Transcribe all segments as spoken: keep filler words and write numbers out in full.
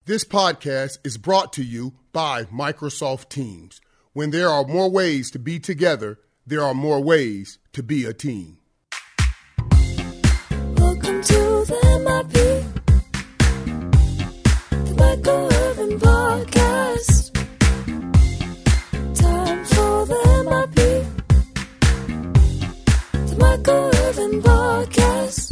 This podcast is brought to you by Microsoft Teams. When there are more ways to be together, there are more ways to be a team. Welcome to the M I P, the Michael Irvin Podcast. Time for the M I P, the Michael Irvin Podcast.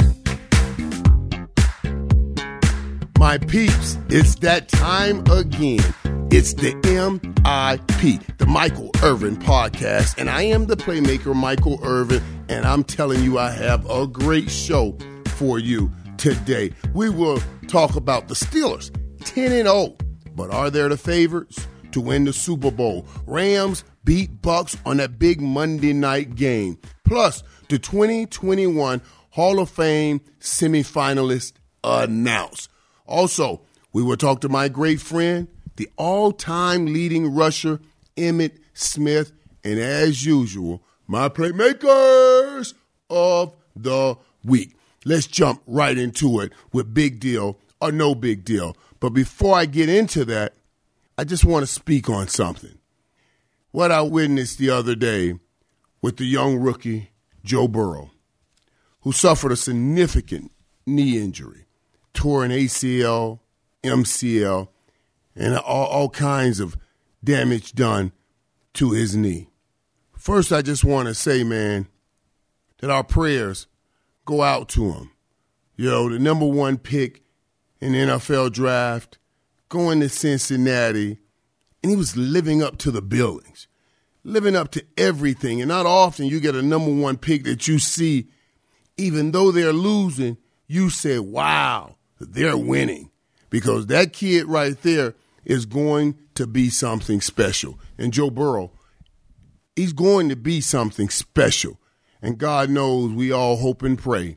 My peeps, it's that time again. It's the M I P, the Michael Irvin Podcast, and I am the playmaker, Michael Irvin, and I'm telling you I have a great show for you today. We will talk about the Steelers, ten and oh, but are they the favorites to win the Super Bowl? Rams beat Bucks on that big Monday night game. Plus, the twenty twenty-one Hall of Fame semifinalists announced. Also, we will talk to my great friend, the all-time leading rusher, Emmitt Smith, and as usual, my playmakers of the week. Let's jump right into it with big deal or no big deal. But before I get into that, I just want to speak on something. What I witnessed the other day with the young rookie, Joe Burrow, who suffered a significant knee injury. Tore an A C L, M C L, and all, all kinds of damage done to his knee. First, I just want to say, man, that our prayers go out to him. You know, the number one pick in the N F L draft, going to Cincinnati, and he was living up to the billings, living up to everything. And not often you get a number one pick that you see, even though they're losing, you say, wow, they're winning, because that kid right there is going to be something special. And Joe Burrow, he's going to be something special. And God knows we all hope and pray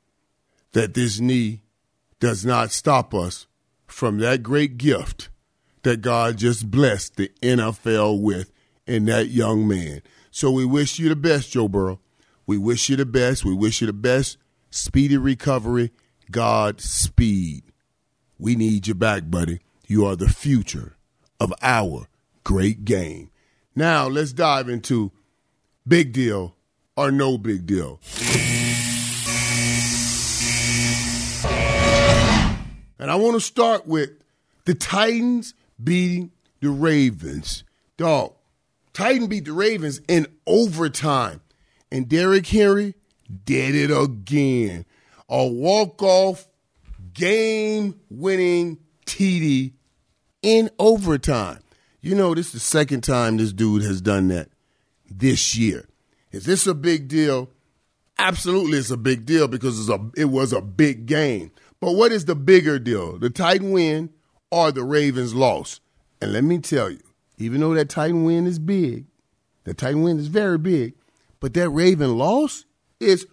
that this knee does not stop us from that great gift that God just blessed the N F L with in that young man. So we wish you the best, Joe Burrow. We wish you the best. We wish you the best. Speedy recovery. Godspeed. We need you back, buddy. You are the future of our great game. Now, let's dive into big deal or no big deal. And I want to start with the Titans beating the Ravens. Dog, Titans beat the Ravens in overtime. And Derrick Henry did it again. A walk-off, game-winning T D in overtime. You know, this is the second time this dude has done that this year. Is this a big deal? Absolutely, it's a big deal because it's a, it was a big game. But what is the bigger deal? The Titan win or the Ravens loss? And let me tell you, even though that Titan win is big, the Titan win is very big, but that Raven loss is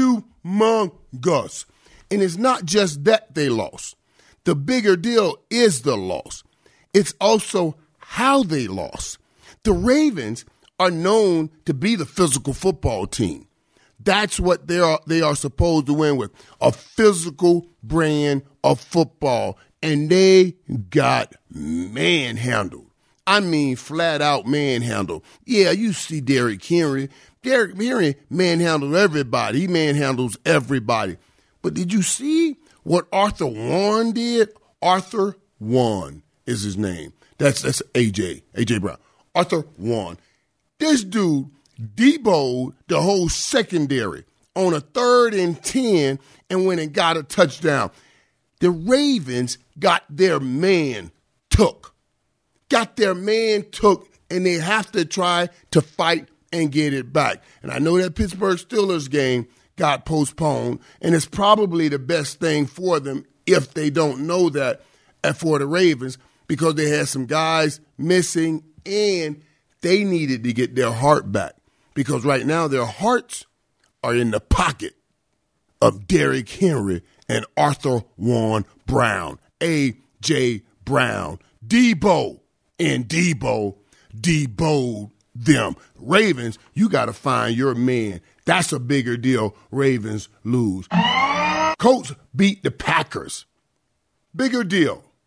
humongous. And it's not just that they lost. The bigger deal is the loss. It's also how they lost. The Ravens are known to be the physical football team. That's what they are, they are supposed to win with, a physical brand of football. And they got manhandled. I mean, flat out manhandled. Yeah, you see Derrick Henry. Derrick Henry manhandled everybody. He manhandles everybody. But did you see what Arthur Warren did? Arthur Warren is his name. That's that's A J, A J Brown. Arthur Warren. This dude deboed the whole secondary on a third and ten and went and got a touchdown. The Ravens got their man took. Got their man took, and they have to try to fight and get it back. And I know that Pittsburgh Steelers game got postponed, and it's probably the best thing for them if they don't know that for the Ravens, because they had some guys missing and they needed to get their heart back, because right now their hearts are in the pocket of Derrick Henry and Arthur Warren Brown, A J Brown, Debo, and Debo, Debo'd them. Ravens, you got to find your man. That's a bigger deal. Ravens lose. Colts beat the Packers. Bigger deal.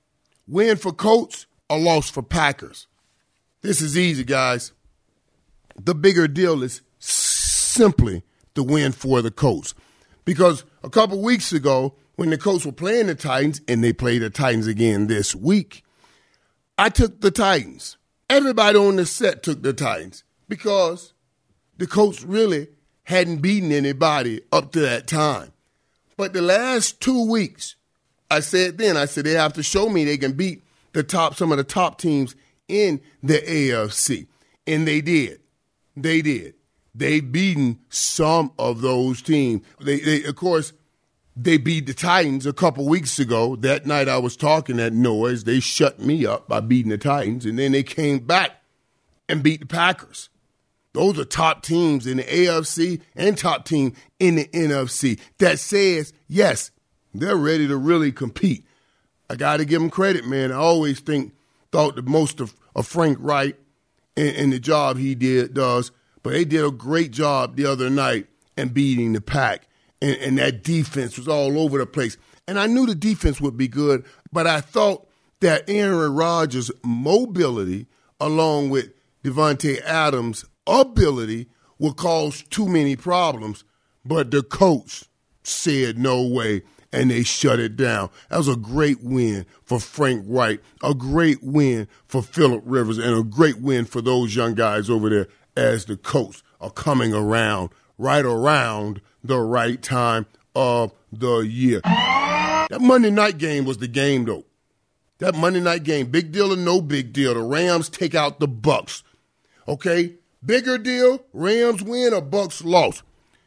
Win for Colts, a loss for Packers. This is easy, guys. The bigger deal is simply the win for the Colts. Because a couple weeks ago, when the Colts were playing the Titans, and they play the Titans again this week, I took the Titans. Everybody on the set took the Titans because the Colts really hadn't beaten anybody up to that time. But the last two weeks, I said then, I said they have to show me they can beat the top, some of the top teams in the A F C. And they did. They did. They beaten some of those teams. They, they of course, they beat the Titans a couple weeks ago. That night I was talking that noise. They shut me up by beating the Titans. And then they came back and beat the Packers. Those are top teams in the A F C and top team in the N F C. That says, yes, they're ready to really compete. I got to give them credit, man. I always think, thought the most of, of Frank Wright and, and the job he did does. But they did a great job the other night in beating the Pack. And, and that defense was all over the place. And I knew the defense would be good, but I thought that Aaron Rodgers' mobility, along with Devontae Adams' ability, would cause too many problems. But the coach said no way, and they shut it down. That was a great win for Frank Wright, a great win for Phillip Rivers, and a great win for those young guys over there as the Colts are coming around, right around the right time of the year. That Monday night game was the game, though. That Monday night game, big deal or no big deal, the Rams take out the Bucs. Okay? Bigger deal, Rams win or Bucs loss.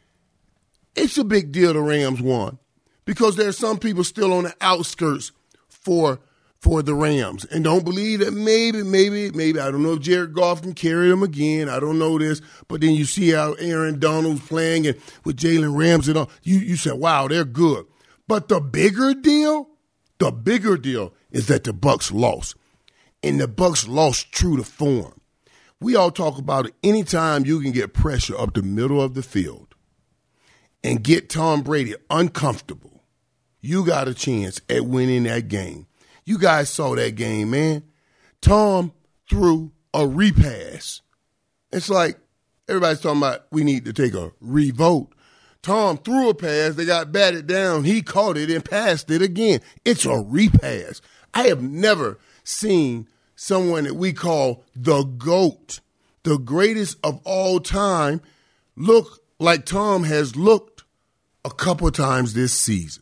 It's a big deal the Rams won because there's some people still on the outskirts for for the Rams and don't believe that maybe, maybe, maybe, I don't know if Jared Goff can carry them again. I don't know this. But then you see how Aaron Donald's playing and with Jalen Ramsey and all. You, you say, wow, they're good. But the bigger deal, the bigger deal is that the Bucs lost. And the Bucs lost true to form. We all talk about it. Anytime you can get pressure up the middle of the field and get Tom Brady uncomfortable, you got a chance at winning that game. You guys saw that game, man. Tom threw a repass. It's like everybody's talking about we need to take a revote. Tom threw a pass. They got batted down. He caught it and passed it again. It's a repass. I have never seen someone that we call the GOAT, the greatest of all time, look like Tom has looked a couple times this season.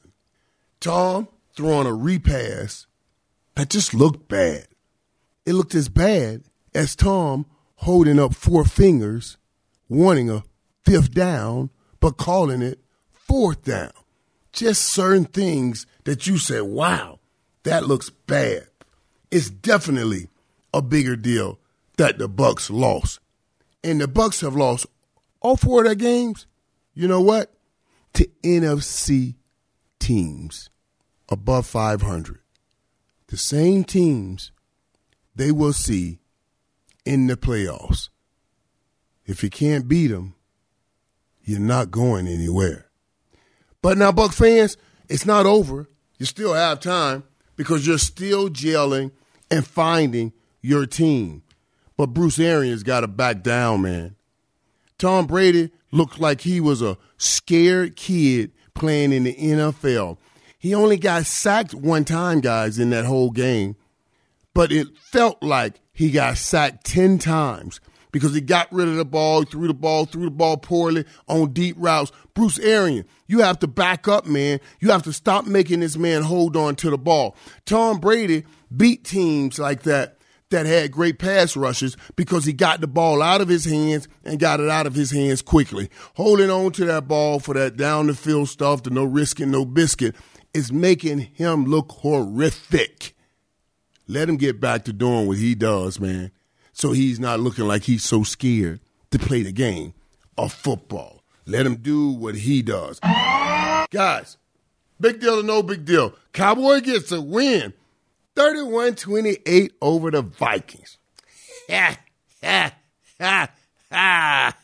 Tom throwing a repass that just looked bad. It looked as bad as Tom holding up four fingers, wanting a fifth down, but calling it fourth down. Just certain things that you say, wow, that looks bad. It's definitely a bigger deal that the Bucs lost. And the Bucs have lost all four of their games. You know what? To N F C teams above five hundred. The same teams they will see in the playoffs. If you can't beat them, you're not going anywhere. But now, Buck fans, it's not over. You still have time because you're still gelling and finding your team. But Bruce Arians got to back down, man. Tom Brady looked like he was a scared kid playing in the N F L. He only got sacked one time, guys, in that whole game. But it felt like he got sacked ten times because he got rid of the ball, threw the ball, threw the ball poorly on deep routes. Bruce Arians, you have to back up, man. You have to stop making this man hold on to the ball. Tom Brady beat teams like that that had great pass rushes because he got the ball out of his hands and got it out of his hands quickly. Holding on to that ball for that down-the-field stuff, the no risking, no biscuit, is making him look horrific. Let him get back to doing what he does, man, so he's not looking like he's so scared to play the game of football. Let him do what he does. Guys, big deal or no big deal. Cowboy gets a win. thirty-one twenty-eight over the Vikings. Ha, ha, ha, ha.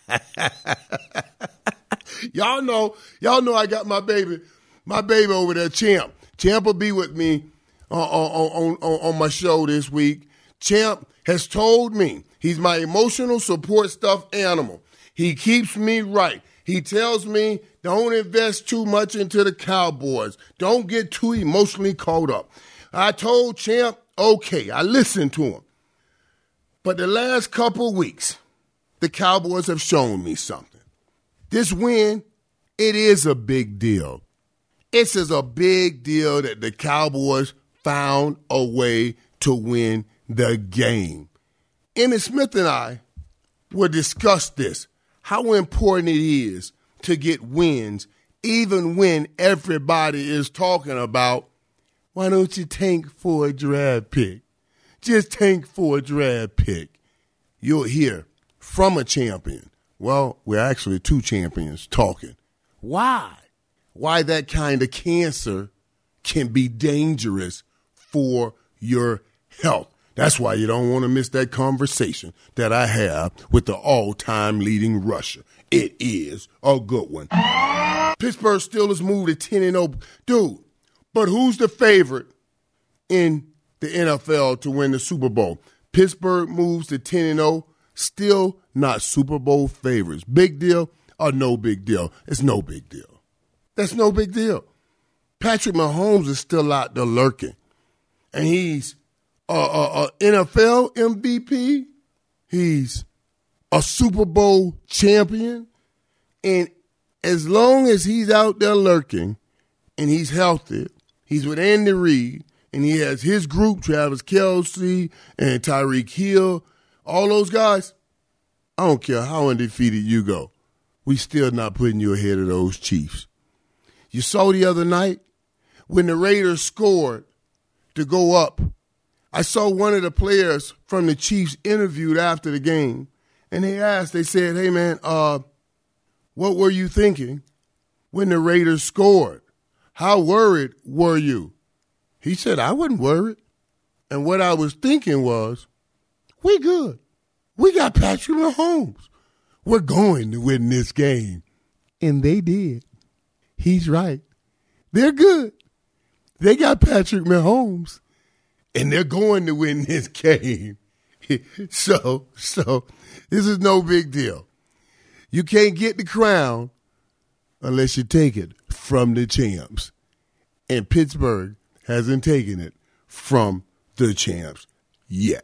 Y'all know, y'all know I got my baby, my baby over there, Champ. Champ will be with me on, on, on, on my show this week. Champ has told me he's my emotional support stuffed animal. He keeps me right. He tells me don't invest too much into the Cowboys. Don't get too emotionally caught up. I told Champ, okay, I listened to him. But the last couple weeks, the Cowboys have shown me something. This win, it is a big deal. It's as a big deal that the Cowboys found a way to win the game. Emmitt Smith and I will discuss this, how important it is to get wins, even when everybody is talking about, why don't you tank for a draft pick? Just tank for a draft pick. You'll hear from a champion. Well, we're actually two champions talking. Why? Why that kind of cancer can be dangerous for your health. That's why you don't want to miss that conversation that I have with the all-time leading rusher. It is a good one. Pittsburgh Steelers moved to ten and oh. Dude, but who's the favorite in the N F L to win the Super Bowl? Pittsburgh moves to ten and oh. Still not Super Bowl favorites. Big deal or no big deal? It's no big deal. That's no big deal. Patrick Mahomes is still out there lurking. And he's a, a, a N F L M V P. He's a Super Bowl champion. And as long as he's out there lurking and he's healthy, he's with Andy Reid, and he has his group, Travis Kelce and Tyreek Hill, all those guys, I don't care how undefeated you go. We still not putting you ahead of those Chiefs. You saw the other night when the Raiders scored to go up. I saw one of the players from the Chiefs interviewed after the game, and they asked, they said, hey, man, uh, what were you thinking when the Raiders scored? How worried were you? He said, I wasn't worried. And what I was thinking was, we good. We got Patrick Mahomes. We're going to win this game. And they did. He's right. They're good. They got Patrick Mahomes, and they're going to win this game. so, so this is no big deal. You can't get the crown unless you take it from the champs. And Pittsburgh hasn't taken it from the champs yet.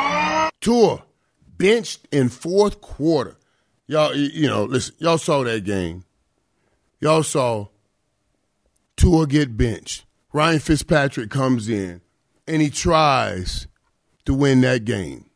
Tua benched in fourth quarter. Y'all, you know, listen, y'all saw that game. Y'all saw Tua get benched. Ryan Fitzpatrick comes in, and he tries to win that game.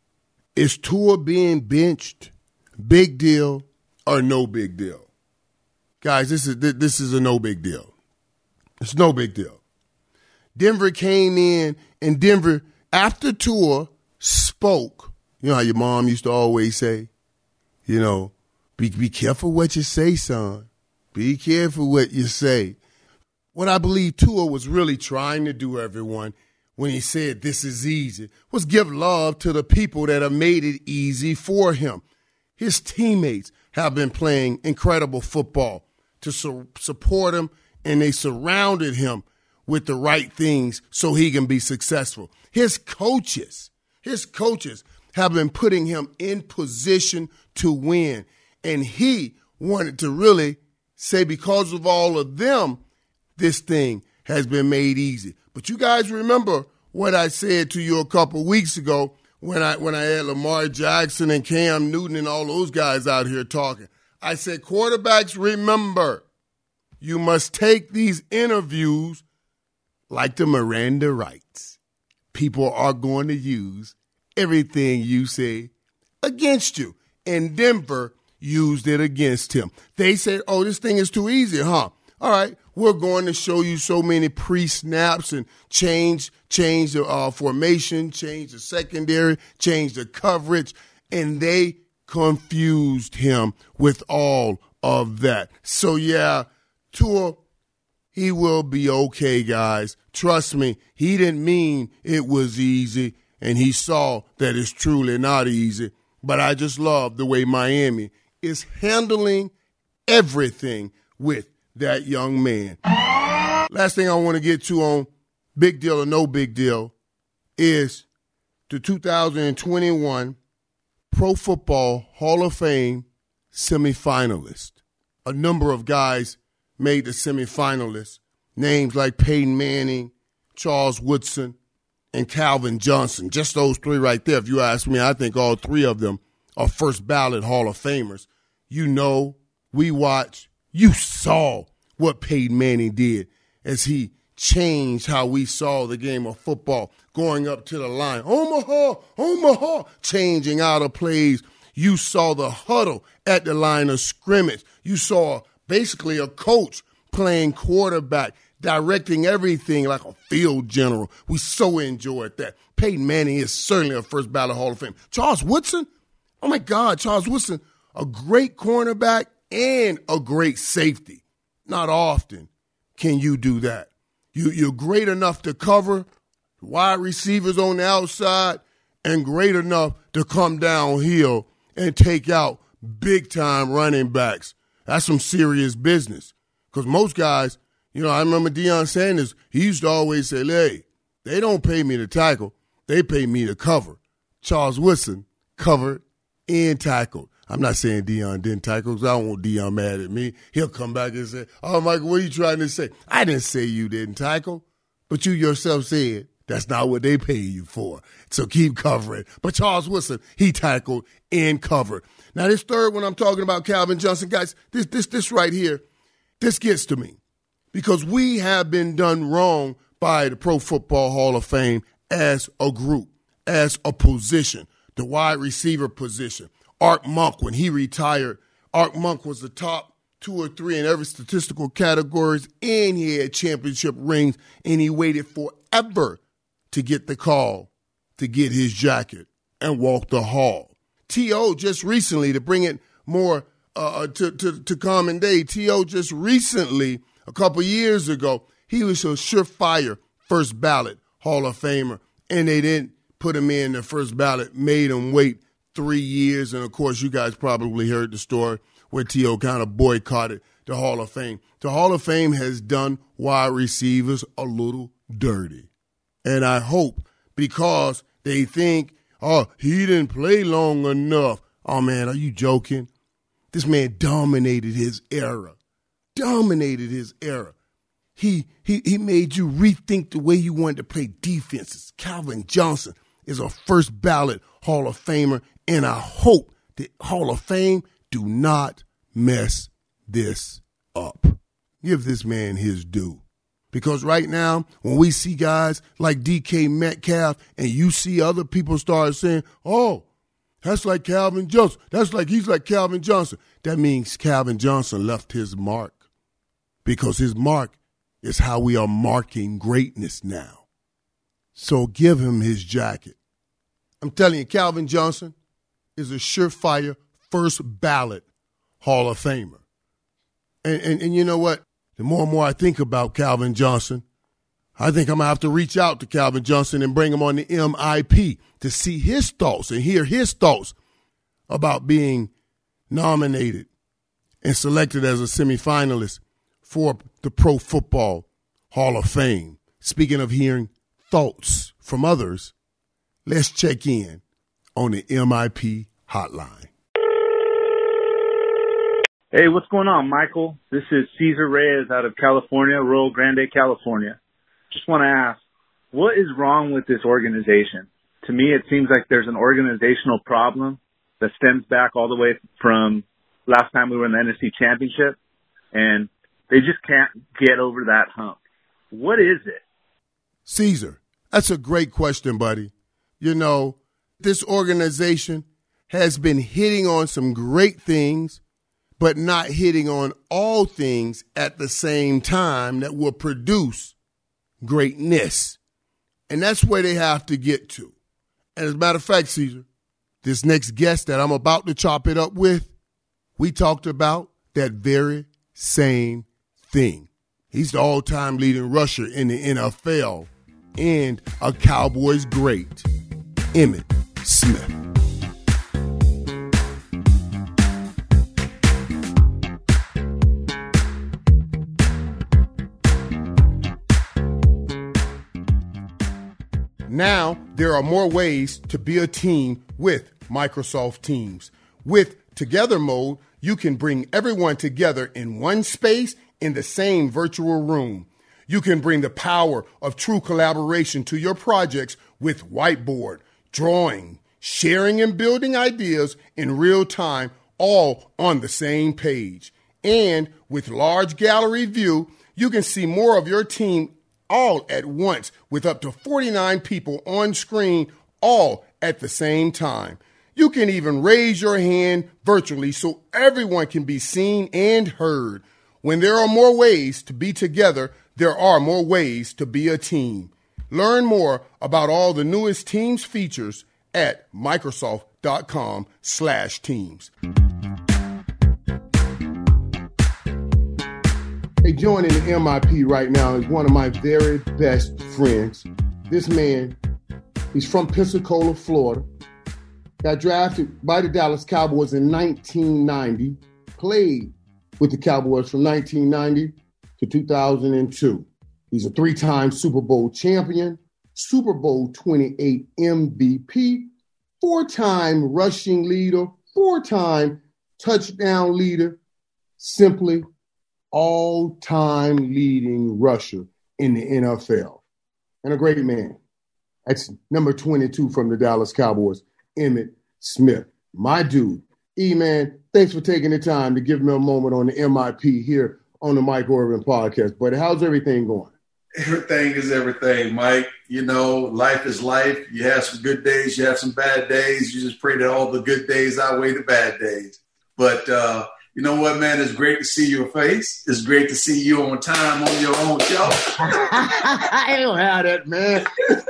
Is Tua being benched big deal or no big deal? Guys, this is this is a no big deal. It's no big deal. Denver came in, and Denver, after Tua spoke, you know how your mom used to always say, you know, be, be careful what you say, son. Be careful what you say. What I believe Tua was really trying to do, everyone, when he said this is easy, was give love to the people that have made it easy for him. His teammates have been playing incredible football to su- support him, and they surrounded him with the right things so he can be successful. His coaches, his coaches have been putting him in position to win, and he wanted to really say because of all of them, this thing has been made easy. But you guys remember what I said to you a couple weeks ago when I when I had Lamar Jackson and Cam Newton and all those guys out here talking. I said, quarterbacks, remember, you must take these interviews like the Miranda rights. People are going to use everything you say against you. And Denver used it against him. They said, oh, this thing is too easy, huh? All right, we're going to show you so many pre-snaps and change change the uh, formation, change the secondary, change the coverage, and they confused him with all of that. So, yeah, Tua, he will be okay, guys. Trust me, he didn't mean it was easy, and he saw that it's truly not easy. But I just love the way Miami is handling everything with that young man. Last thing I want to get to on big deal or no big deal, is the two thousand twenty-one Pro Football Hall of Fame semifinalist. A number of guys made the semifinalists. Names like Peyton Manning, Charles Woodson, and Calvin Johnson. Just those three right there. If you ask me, I think all three of them are first ballot Hall of Famers. You know, we watch, you saw what Peyton Manning did as he changed how we saw the game of football, going up to the line. Omaha, Omaha, changing out of plays. You saw the huddle at the line of scrimmage. You saw basically a coach playing quarterback, directing everything like a field general. We so enjoyed that. Peyton Manning is certainly a first ballot Hall of Fame. Charles Woodson, oh my God, Charles Woodson, a great cornerback and a great safety. Not often can you do that. You, you're great enough to cover wide receivers on the outside and great enough to come downhill and take out big-time running backs. That's some serious business. Because most guys, you know, I remember Deion Sanders, he used to always say, hey, they don't pay me to tackle, they pay me to cover. Charles Woodson covered and tackled. I'm not saying Deion didn't tackle because I don't want Deion mad at me. He'll come back and say, oh, Michael, what are you trying to say? I didn't say you didn't tackle, but you yourself said that's not what they pay you for. So keep covering. But Charles Woodson, he tackled and covered. Now, this third one I'm talking about, Calvin Johnson, guys, this this this right here, this gets to me because we have been done wrong by the Pro Football Hall of Fame as a group, as a position, the wide receiver position. Art Monk, when he retired, Art Monk was the top two or three in every statistical categories, and he had championship rings, and he waited forever to get the call to get his jacket and walk the hall. T O just recently, to bring it more uh, to, to, to common day, T O just recently, a couple years ago, he was a surefire first ballot Hall of Famer, and they didn't put him in the first ballot, made him wait three years. And, of course, you guys probably heard the story where T O kind of boycotted the Hall of Fame. The Hall of Fame has done wide receivers a little dirty. And I hope because they think, oh, he didn't play long enough. Oh, man, are you joking? This man dominated his era. Dominated his era. He he he made you rethink the way you wanted to play defenses. Calvin Johnson is a first ballot Hall of Famer, and I hope the Hall of Fame do not mess this up. Give this man his due. Because right now, when we see guys like D K Metcalf and you see other people start saying, oh, that's like Calvin Johnson. That's like he's like Calvin Johnson. That means Calvin Johnson left his mark. Because his mark is how we are marking greatness now. So give him his jacket. I'm telling you, Calvin Johnson is a surefire first ballot Hall of Famer. And, and, and you know what? The more and more I think about Calvin Johnson, I think I'm going to have to reach out to Calvin Johnson and bring him on the M I P to see his thoughts and hear his thoughts about being nominated and selected as a semifinalist for the Pro Football Hall of Fame. Speaking of hearing thoughts from others, let's check in on the M I P hotline. Hey, what's going on, Michael? This is Cesar Reyes out of California, Rio Grande, California. Just want to ask, what is wrong with this organization? To me, it seems like there's an organizational problem that stems back all the way from last time we were in the N F C Championship, and they just can't get over that hump. What is it? Caesar, that's a great question, buddy. You know, this organization has been hitting on some great things, but not hitting on all things at the same time that will produce greatness. And that's where they have to get to. And as a matter of fact, Caesar, this next guest that I'm about to chop it up with, we talked about that very same thing. He's the all-time leading rusher in the N F L and a Cowboys great, Emmitt Smith. Now, there are more ways to be a team with Microsoft Teams. With Together Mode, you can bring everyone together in one space in the same virtual room. You can bring the power of true collaboration to your projects with Whiteboard, drawing, sharing and building ideas in real time, all on the same page. And with Large Gallery View, you can see more of your team all at once with up to forty-nine people on screen, all at the same time. You can even raise your hand virtually so everyone can be seen and heard. When there are more ways to be together, there are more ways to be a team. Learn more about all the newest Teams features at Microsoft.com slash Teams. Hey, joining the M I P right now is one of my very best friends. This man, he's from Pensacola, Florida. Got drafted by the Dallas Cowboys in nineteen ninety. Played with the Cowboys from nineteen ninety to two thousand two. He's a three-time Super Bowl champion, Super Bowl twenty-eight M V P, four-time rushing leader, four-time touchdown leader, simply all-time leading rusher in the N F L. And a great man. That's number twenty-two from the Dallas Cowboys, Emmitt Smith. My dude. E-Man, thanks for taking the time to give me a moment on the M I P here on the Mike Irvin podcast. But how's everything going? Everything is everything, Mike. You know, life is life. You have some good days. You have some bad days. You just pray that all the good days outweigh the bad days. But uh, you know what, man? It's great to see your face. It's great to see you on time on your own show. I don't have that, man.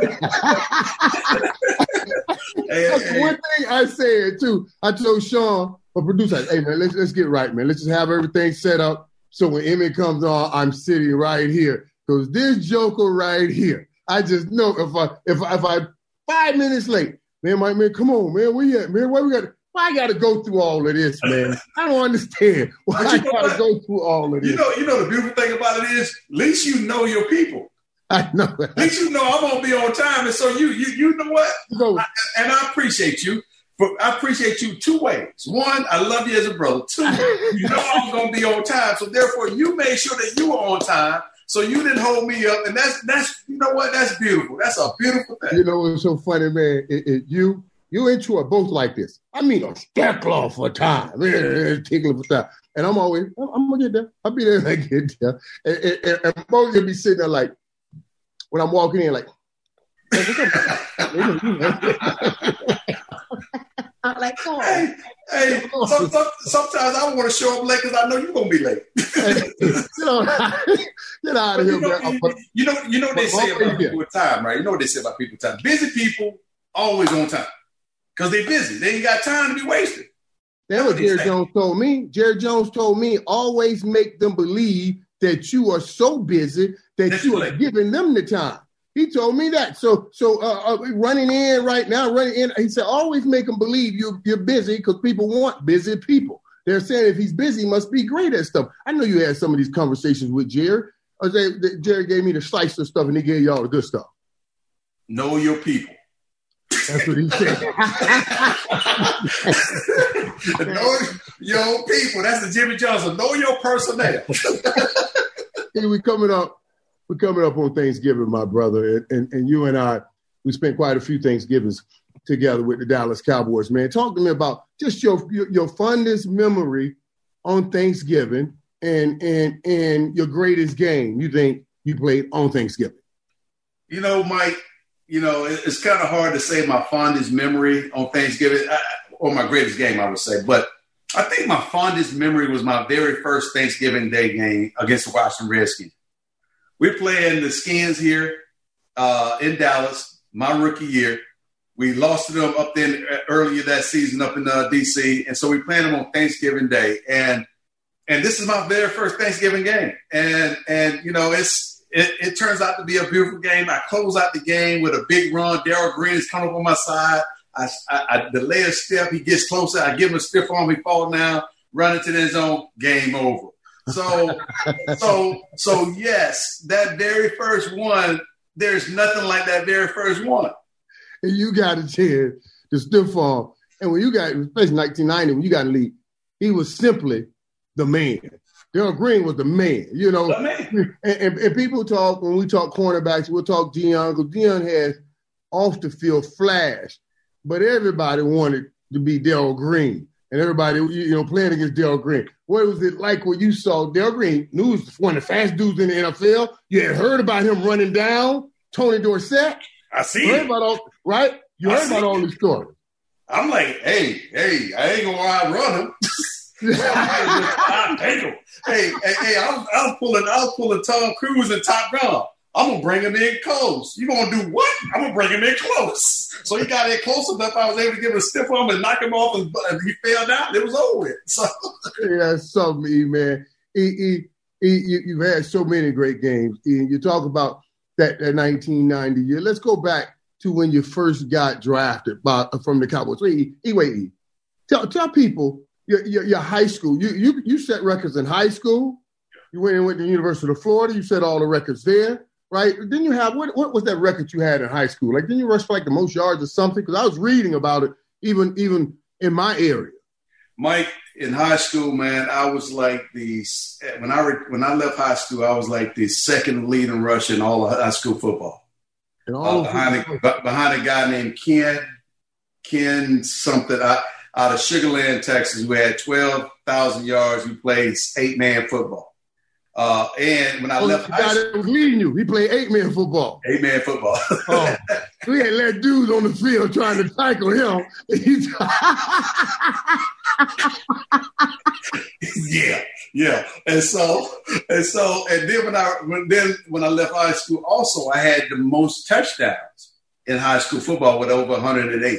hey, That's hey. one thing I said, too. I told Sean, a producer, hey, man, let's, let's get right, man. Let's just have everything set up so when Emmitt comes on, I'm sitting right here. Because this joker right here, I just know if I, if I, if I, five minutes late, man, Mike, man, come on, man, where you at, man? Why we got Why I got to go through all of this, man? I don't understand why I got to go through all of this. You know, you know the beautiful thing about it is, at least you know your people. I know. At least you know I'm gonna be on time, and so you, you, you know what? So, I, and I appreciate you. But I appreciate you two ways. One, I love you as a brother. Two, you know I'm gonna be on time, so therefore you made sure that you were on time. So you didn't hold me up, and that's that's you know what? That's beautiful. That's a beautiful thing. You know what's so funny, man? It, it, you you and Troy are both like this. I mean, a stickler for time, tickler for time, and I'm always I'm, I'm gonna get there. I'll be there when I get there. And, and, and, and both of you be sitting there like when I'm walking in, like. Like, oh. Hey, hey some, some, sometimes I want to show up late because I know you're gonna be late. you know, get out of here, you know, man. You, you know, you know what they say about people with time, right? You know what they say about people with time. Busy people always on time because they're busy. They ain't got time to be wasted. That's what Jerry Jones told me. Jerry Jones told me always make them believe that you are so busy that That's you are late. Giving them the time. He told me that. So, so uh, uh, running in right now, running in, he said, always make them believe you're, you're busy because people want busy people. They're saying if he's busy, he must be great at stuff. I know you had some of these conversations with Jerry. I say, Jerry gave me the slice of stuff and he gave y'all the good stuff. Know your people. That's what he said. Know your people. That's the Jimmy Johnson. Know your personnel. Hey, we coming up. We're coming up on Thanksgiving, my brother, and, and, and you and I, we spent quite a few Thanksgivings together with the Dallas Cowboys, man. Talk to me about just your your, your fondest memory on Thanksgiving and, and, and your greatest game you think you played on Thanksgiving. You know, Mike, you know, it's kind of hard to say my fondest memory on Thanksgiving or my greatest game, I would say. But I think my fondest memory was my very first Thanksgiving Day game against the Washington Redskins. We're playing the Skins here uh, in Dallas, my rookie year. We lost to them up then earlier that season up in uh, D C, and so we played them on Thanksgiving Day. And and this is my very first Thanksgiving game. And and you know, it's it, it turns out to be a beautiful game. I close out the game with a big run. Darrell Green is coming up on my side. I, I, I delay a step. He gets closer. I give him a stiff arm. He falls down, run into the end zone. Game over. So, so, so yes, that very first one there's nothing like that very first one. And you got a chance to stiff arm. And when you got, especially nineteen ninety, when you got in the league, he was simply the man. Darrell Green was the man, you know. The man. And, and, and people talk, when we talk cornerbacks, we'll talk Deion, because Deion has off the field flash. But everybody wanted to be Darrell Green. And everybody, you know, playing against Darrell Green. What was it like when you saw Darrell Green, who was one of the fast dudes in the N F L? You had heard about him running down Tony Dorsett. I see you heard it. About all, right? You I heard about all it. these stories. I'm like, hey, hey, I ain't gonna outrun him. I take him. Hey, hey, hey, I was, I was pulling, I was pulling Tom Cruise and Top Gun. I'm gonna bring him in close. You gonna do what? I'm gonna bring him in close. So he got in close enough. I was able to give him a stiff arm and knock him off, and, and he fell down. It was over with. So yeah, that's something, E, man. E, E, E, you, you've had so many great games. E, and you talk about that, that nineteen ninety year. Let's go back to when you first got drafted by, from the Cowboys. E, E, wait, E. Tell, tell people your, your, your high school. You, you, you set records in high school. You went and went to the University of Florida. You set all the records there. Right? Then you have, what, what was that record you had in high school? Like, didn't you rush for like the most yards or something? Because I was reading about it even, even in my area. Mike, in high school, man, I was like the, when I, re, when I left high school, I was like the second leading rusher in all of high school football. And all uh, behind, a, behind a guy named Ken, Ken something, I, out of Sugar Land, Texas, who had twelve thousand yards, who played eight-man football. Uh, and when I oh, left the guy that was leading you, he played eight-man football. Eight-man football. Oh, we had let dudes on the field trying to tackle him. yeah, yeah. And so, and so, and then when I when, then when I left high school, also I had the most touchdowns in high school football with over one hundred eight.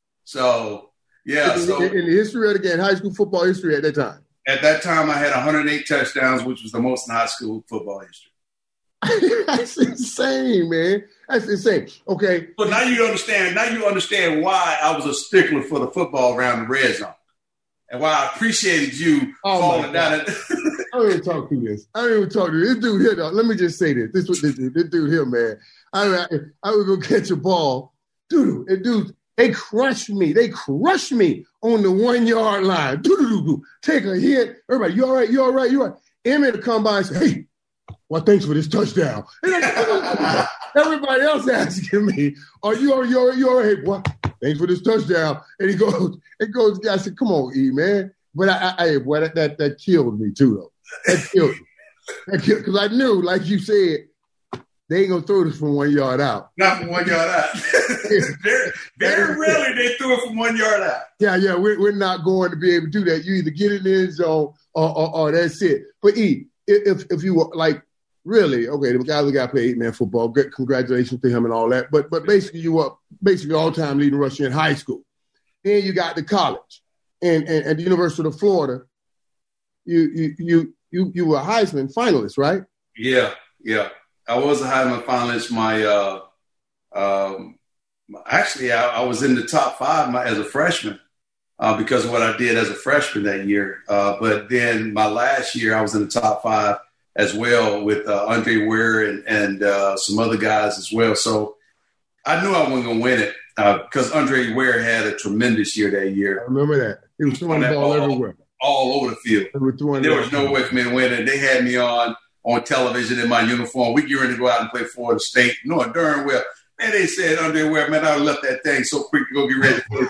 So, yeah. In, so in, in the history of the game, high school football history at that time. At that time, I had one hundred eight touchdowns, which was the most in high school football history. That's insane, man. That's insane. Okay. But now you understand. Now you understand why I was a stickler for the football around the red zone, and why I appreciated you oh falling down. At- I don't even talk to this. I don't even talk to this, this dude here. Though. Let me just say this. This is what this dude. This dude here, man. I I, I would go catch a ball, dude. And dude. They crushed me. They crushed me on the one-yard line. Do-do-do-do. Take a hit. Everybody, you all right? You all right? You all right? Emmett will come by and say, hey, well, thanks for this touchdown. Everybody else asking me, are you all right? You all right? You all right? Hey, boy, thanks for this touchdown. And he goes, it goes, I said, come on, E, man. But I, I, I boy, that, that, that killed me, too, though. That killed me. Because I knew, like you said, they ain't going to throw this from one yard out. Not from one yard out. very very rarely they threw it from one yard out. Yeah, yeah, we're, we're not going to be able to do that. You either get it in the end zone or, or, or that's it. But, E, if if you were, like, really, okay, the guy, the guy played eight-man football. Good, congratulations to him and all that. But but basically, you were basically all-time leading rusher in high school. Then you got to college. And, and at the University of Florida, you you you you, you were a Heisman finalist, right? Yeah, yeah. I was a Heisman finalist. My uh, um, actually, I, I was in the top five my, as a freshman uh, because of what I did as a freshman that year. Uh, but then my last year, I was in the top five as well with uh, Andre Ware and, and uh, some other guys as well. So I knew I wasn't going to win it because uh, Andre Ware had a tremendous year that year. I remember that. He was throwing the ball, ball everywhere. All over the field. There was no way for me to win it. They had me on on television in my uniform. We get ready to go out and play Florida State. Knowing darn well, man, they said Andre Ware, man, I left that thing so quick to go get ready for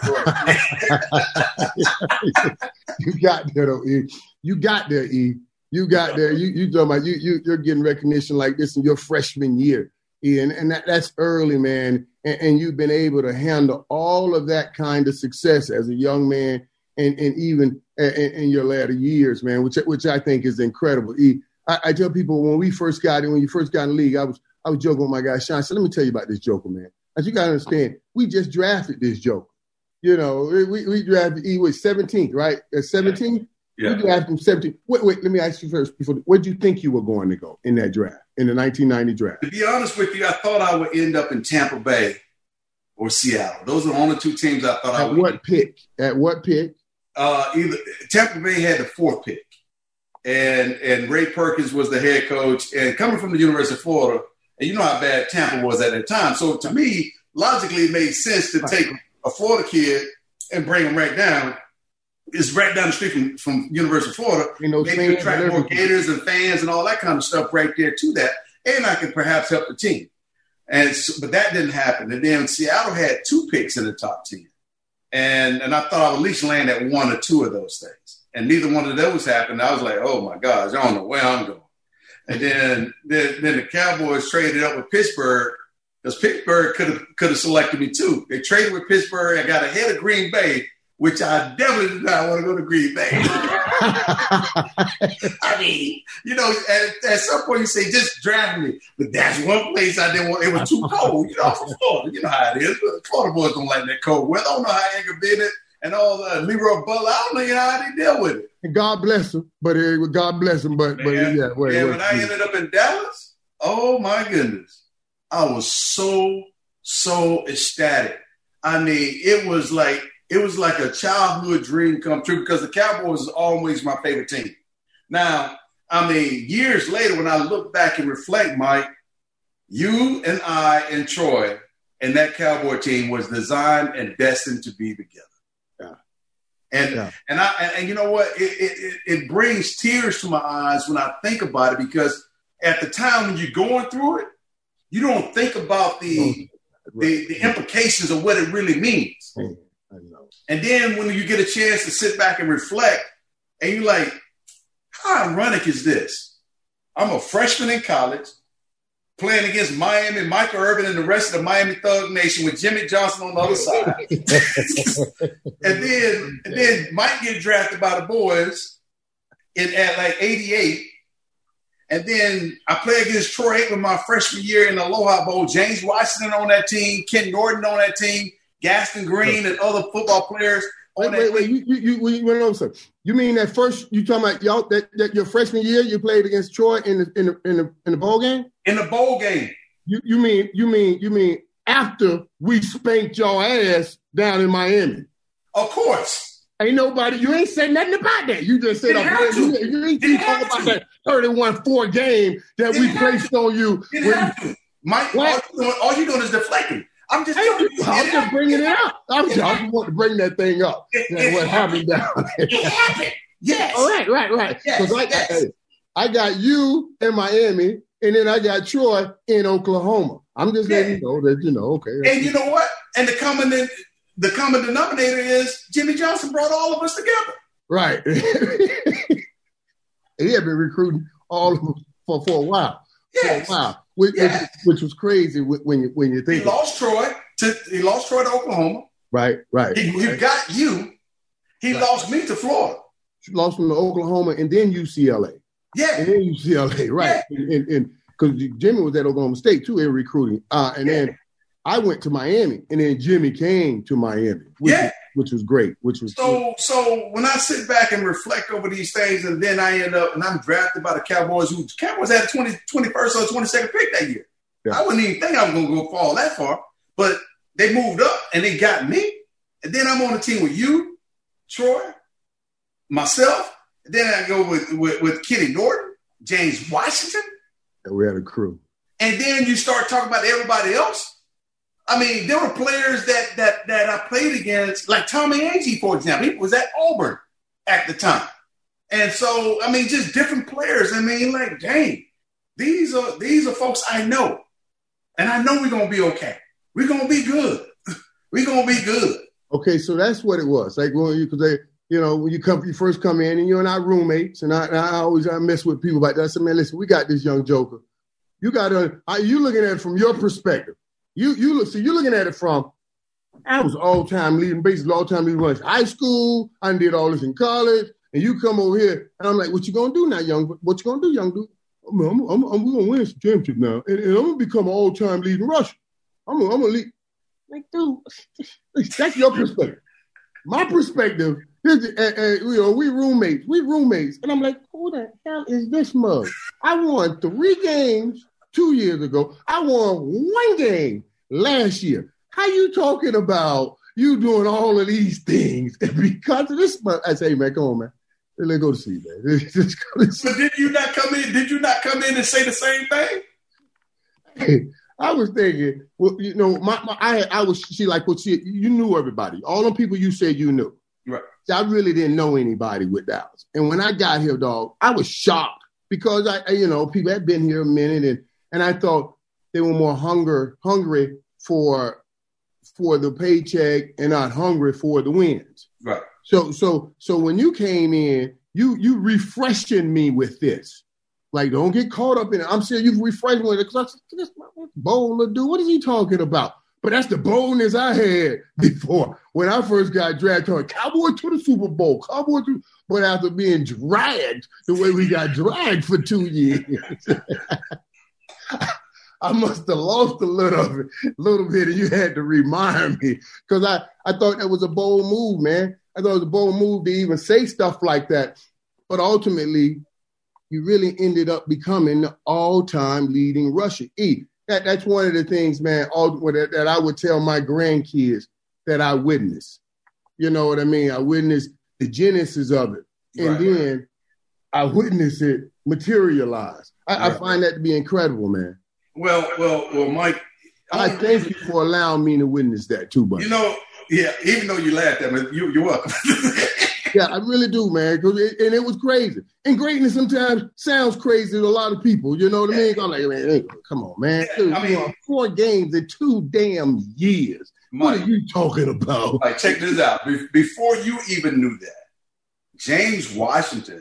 it. You got there, though, E. You got there, E. You got there. You you talking about you you you're getting recognition like this in your freshman year, E. And, and that, that's early, man. And, and you've been able to handle all of that kind of success as a young man, and and even in, in your latter years, man, which which I think is incredible, E. I, I tell people when we first got in, when you first got in the league, I was I was joking with my guy Sean. I said, let me tell you about this joker, man. As you got to understand, we just drafted this joker. You know, we we drafted he was seventeenth, right? At seventeenth, yeah. We drafted him seventeenth. Wait, wait. Let me ask you first. Before, where did you think you were going to go in that draft, in the nineteen ninety draft? To be honest with you, I thought I would end up in Tampa Bay or Seattle. Those are the only two teams I thought At I would. At what pick? At what pick? Uh, either Tampa Bay had the fourth pick. And and Ray Perkins was the head coach. And coming from the University of Florida, And you know how bad Tampa was at that time. So to me, logically, it made sense to take a Florida kid and bring him right down. It's right down the street from, from University of Florida. You know, maybe attract more Gators and fans and all that kind of stuff right there to that. And I could perhaps help the team. And so, but that didn't happen. And then Seattle had two picks in the top ten. And and I thought I would at least land at one or two of those things. And neither one of those happened. I was like, oh, my gosh, I don't know where I'm going. And then, then, then the Cowboys traded up with Pittsburgh because Pittsburgh could have could have selected me too. They traded with Pittsburgh. I got ahead of Green Bay, which I definitely did not want to go to Green Bay. I mean, you know, at, at some point you say, just draft me. But that's one place I didn't want. It was too cold. You know, I'm from Florida. You know how it is. Florida boys don't like that cold weather. I don't know how Edgar Bennett and all the Leroy Butler. I don't know how they deal with it. And God bless him. But uh, God bless him. But, but Man, yeah, wait, yeah, wait, when I ended up in Dallas, oh, my goodness. I was so, so ecstatic. I mean, it was like, It was like a childhood dream come true because the Cowboys is always my favorite team. Now, I mean, years later, when I look back and reflect, Mike, you and I and Troy and that Cowboy team was designed and destined to be together. Yeah. And yeah. and I and, and you know what? It, it it brings tears to my eyes when I think about it because at the time when you're going through it, you don't think about the right. the, the implications of what it really means. Right. I know. And then when you get a chance to sit back and reflect, and you're like, how ironic is this? I'm a freshman in college, playing against Miami, Michael Irvin, and the rest of the Miami Thug Nation with Jimmy Johnson on the other side. and then and then Mike gets drafted by the boys in at like eighty-eight. And then I play against Troy Aikman my freshman year in the Aloha Bowl. James Washington on that team, Ken Norton on that team, Gaston Green and other football players. Wait, wait, wait. You, you, you, you went on, sir. You mean that first? You talking about y'all that, that your freshman year you played against Troy in the in the in the, in the bowl game? In the bowl game. You you mean you mean you mean after we spanked your ass down in Miami? Of course. Ain't nobody. You ain't said nothing about that. You just said Didn't you, you ain't you talking about that thirty-one four game that Didn't we placed to. on you. Didn't have to. Mike, all you, doing, all you doing is deflecting. I'm just, you, I'm just bringing it up. I'm just, I just want to bring that thing up. It, it, what happened down there. It happened. Yes. All right, right, right. Yes, I, yes. I, I got you in Miami, and then I got Troy in Oklahoma. I'm just letting yeah. you know that, you know, okay. And you know what? And the common the common denominator is Jimmy Johnson brought all of us together. Right. He had been recruiting all of us for, for a while. Yes. For a while. Which, yes. which, which was crazy when you when you think he lost Troy to he lost Troy to Oklahoma. Right, right. He, he right. got you. He right. lost me to Florida. Lost from to Oklahoma and then U C L A. Yeah, and then U C L A. Right, yeah. and because Jimmy was at Oklahoma State too in recruiting, uh, and yeah. then I went to Miami, and then Jimmy came to Miami. Which yeah. was, which was great. Which was so. Cool. So when I sit back and reflect over these things, and then I end up and I'm drafted by the Cowboys, who Cowboys had a twenty, twenty-first or twenty-second pick that year. Yeah. I wouldn't even think I was going to go fall that far, but they moved up and they got me. And then I'm on the team with you, Troy, myself. And then I go with, with, with Kenny Norton, James Washington. And we had a crew. And then you start talking about everybody else. I mean, there were players that that that I played against, like Tommy Agee, for example. He was at Auburn at the time. And so, I mean, just different players. I mean, like, dang, these are these are folks I know. And I know we're going to be okay. We're going to be good. We're going to be good. Okay, so that's what it was. Like, when you, because they, you know, when you come, you first come in, and you and I roommates, and I, and I always I mess with people about that. I said, man, listen, we got this young joker. You got to, you looking at it from your perspective. You you look, so you're looking at it from, I was all-time leading, basically all-time leading runners. High school, I did all this in college, and you come over here, and I'm like, what you going to do now, young? What you going to do, young dude? I'm, I'm, I'm, I'm going to win some championship now, and, and I'm going to become an all-time leading rusher. I'm going to lead. Like, dude, that's your perspective. My perspective is, uh, uh, you know, we roommates. We roommates. And I'm like, who the hell is this mug? I won three games two years ago. I won one game last year. How you talking about you doing all of these things? And because of this mug, I say, hey, man, come on, man. Let's go to sleep, man. Just go to sleep. But did you not come in? Did you not come in and say the same thing? I was thinking, well, you know, my, my I had, I was she like what well, she you knew everybody, all the people you said you knew. Right. So I really didn't know anybody with Dallas, and when I got here, dog, I was shocked because I, you know, people had been here a minute, and and I thought they were more hunger hungry for for the paycheck and not hungry for the wins. Right. So so so when you came in, you you refreshing me with this. Like, don't get caught up in it. I'm saying you've refreshed me with it because I said, this bold dude, what is he talking about? But that's the boldness I had before. When I first got drafted, on Cowboy to the Super Bowl, Cowboy to, but after being dragged the way we got dragged for two years, I must have lost a little bit, little bit, and you had to remind me because I, I thought that was a bold move, man. I thought it was a bold move to even say stuff like that. But ultimately, you really ended up becoming the all-time leading rusher. E, that, that's one of the things, man, all, that, that I would tell my grandkids that I witnessed. You know what I mean? I witnessed the genesis of it. And right, then right. I witnessed it materialize. I, right. I find that to be incredible, man. Well, well, well, Mike. I thank you for allowing me to witness that too, buddy. You know, yeah, even though you laughed at me, you, you're welcome. Yeah, I really do, man. Cause it, and it was crazy. And greatness sometimes sounds crazy to a lot of people. You know what I mean? I'm like, man, hey, come on, man. Dude, I mean, you know, four games in two damn years. Mike, what are you talking about? Like, check this out. Be- before you even knew that, James Washington,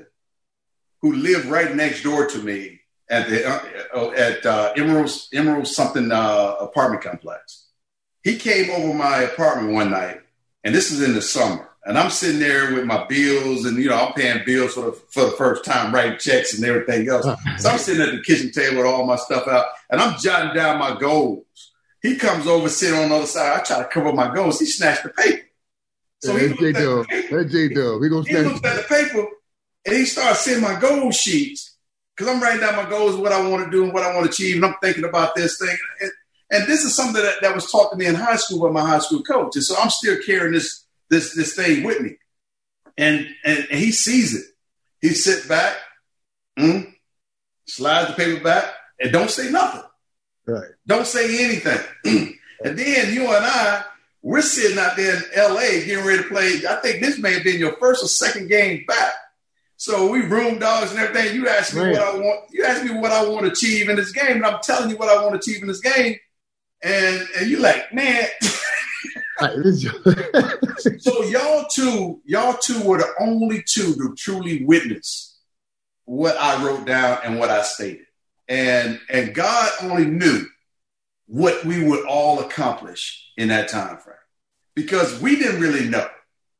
who lived right next door to me at the uh, at uh, Emerald Emerald something uh, apartment complex, he came over my apartment one night, and this is in the summer. And I'm sitting there with my bills, and you know I'm paying bills for the for the first time, writing checks and everything else. So I'm sitting at the kitchen table with all my stuff out, and I'm jotting down my goals. He comes over, sit on the other side. I try to cover my goals. He snatched the paper. So yeah, he that's J-Dub. That's J-Dub. He, he looked at the paper, and he started seeing my goal sheets because I'm writing down my goals, what I want to do and what I want to achieve, and I'm thinking about this thing. And, and this is something that, that was taught to me in high school by my high school coach, and so I'm still carrying this. This this thing with me, and, and and he sees it. He sits back, mm, slides the paper back, and don't say nothing. Right. Don't say anything. And then you and I, we're sitting out there in L A getting ready to play. I think this may have been your first or second game back. So we room dogs and everything. You asked me right. what I want. You asked me what I want to achieve in this game, and I'm telling you what I want to achieve in this game. And and you like, man. So y'all two, y'all two were the only two to truly witness what I wrote down and what I stated. And and God only knew what we would all accomplish in that time frame. Because we didn't really know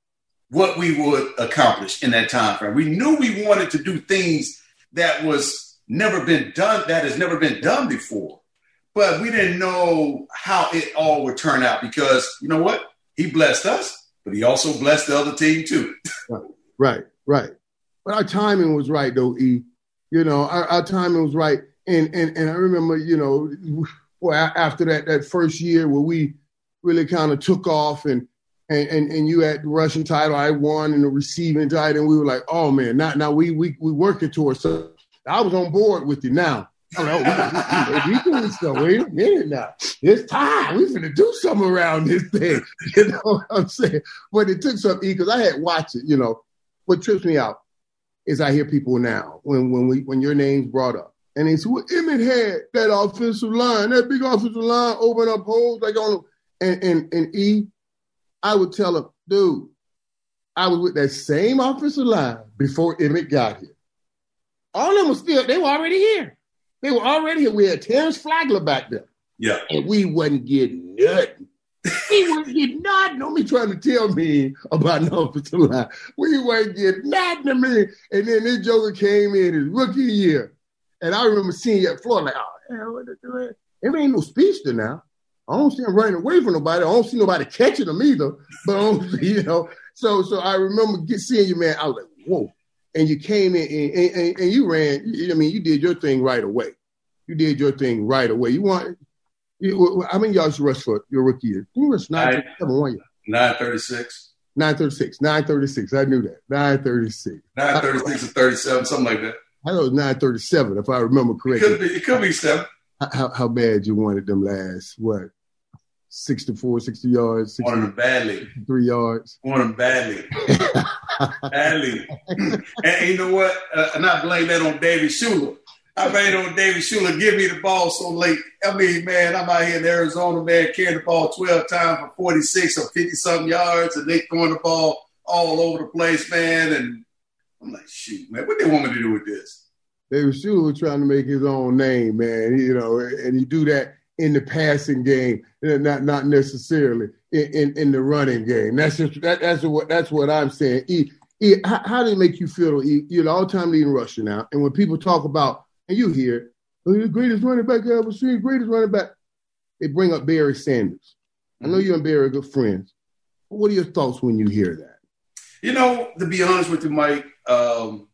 what we would accomplish in that time frame. We knew we wanted to do things that was never been done, that has never been done before. But we didn't know how it all would turn out because, you know what? He blessed us, but he also blessed the other team too. Right, right, right. But our timing was right, though, E. You know, our, our timing was right. And, and and I remember, you know, well, after that that first year where we really kind of took off and, and and and you had the rushing title, I won, and the receiving title, and we were like, oh, man, now, now we, we, we working towards something. I was on board with you now. I'm like, oh, we, we, we doing stuff. Wait a minute now. It's time. We're going to do something around this thing. You know what I'm saying? But it took some E because I had watched it, you know. What trips me out is I hear people now when when we when your name's brought up. And they say, well, Emmett had that offensive line, that big offensive line, open up holes like on and and and E, I would tell them, dude, I was with that same offensive line before Emmett got here. All of them were still, they were already here. They were already here. We had Terrence Flagler back there. Yeah. And we wasn't getting nothing. We wasn't getting nothing. Don't be trying to tell me about no offensive line. We wasn't getting nothing to me. And then this joker came in his rookie year. And I remember seeing you at Florida, like, oh, hell, what they doing? It ain't no speedster now. I don't see him running away from nobody. I don't see nobody catching him either. But, I don't see, you know, so so I remember get, seeing you, man. I was like, whoa. And you came in and, and, and you ran. I mean, you did your thing right away. You did your thing right away. You want, you, how many yards you rushed for your rookie year? You rushed nine thirty-seven one year. nine thirty-six. nine thirty-six. nine thirty-six. I knew that. nine thirty-six. nine thirty-six or thirty-seven, something like that. I thought it was nine thirty-seven, if I remember correctly. It could be, it could be seven. How, how bad you wanted them last, what, sixty-four, sixty yards? sixty, wanted them badly. Three yards. Wanted them badly. badly. And, and you know what? Uh, and I blame that on David Schuler. I blame it on David Schuler. Give me the ball so late. I mean, man, I'm out here in Arizona, man, carrying the ball twelve times for forty-six or fifty-something yards, and they throwing the ball all over the place, man. And I'm like, shoot, man, what they want me to do with this? David Schuler was trying to make his own name, man, you know, and he do that in the passing game, not not necessarily in, in, in the running game. That's just that, that's what that's what I'm saying. E, e, how, how do it make you feel? E, you're the all-time leading rusher now, and when people talk about, and you hear, oh, the greatest running back I ever seen, greatest running back, they bring up Barry Sanders. I know you and Barry are good friends. But what are your thoughts when you hear that? You know, to be honest with you, Mike, um,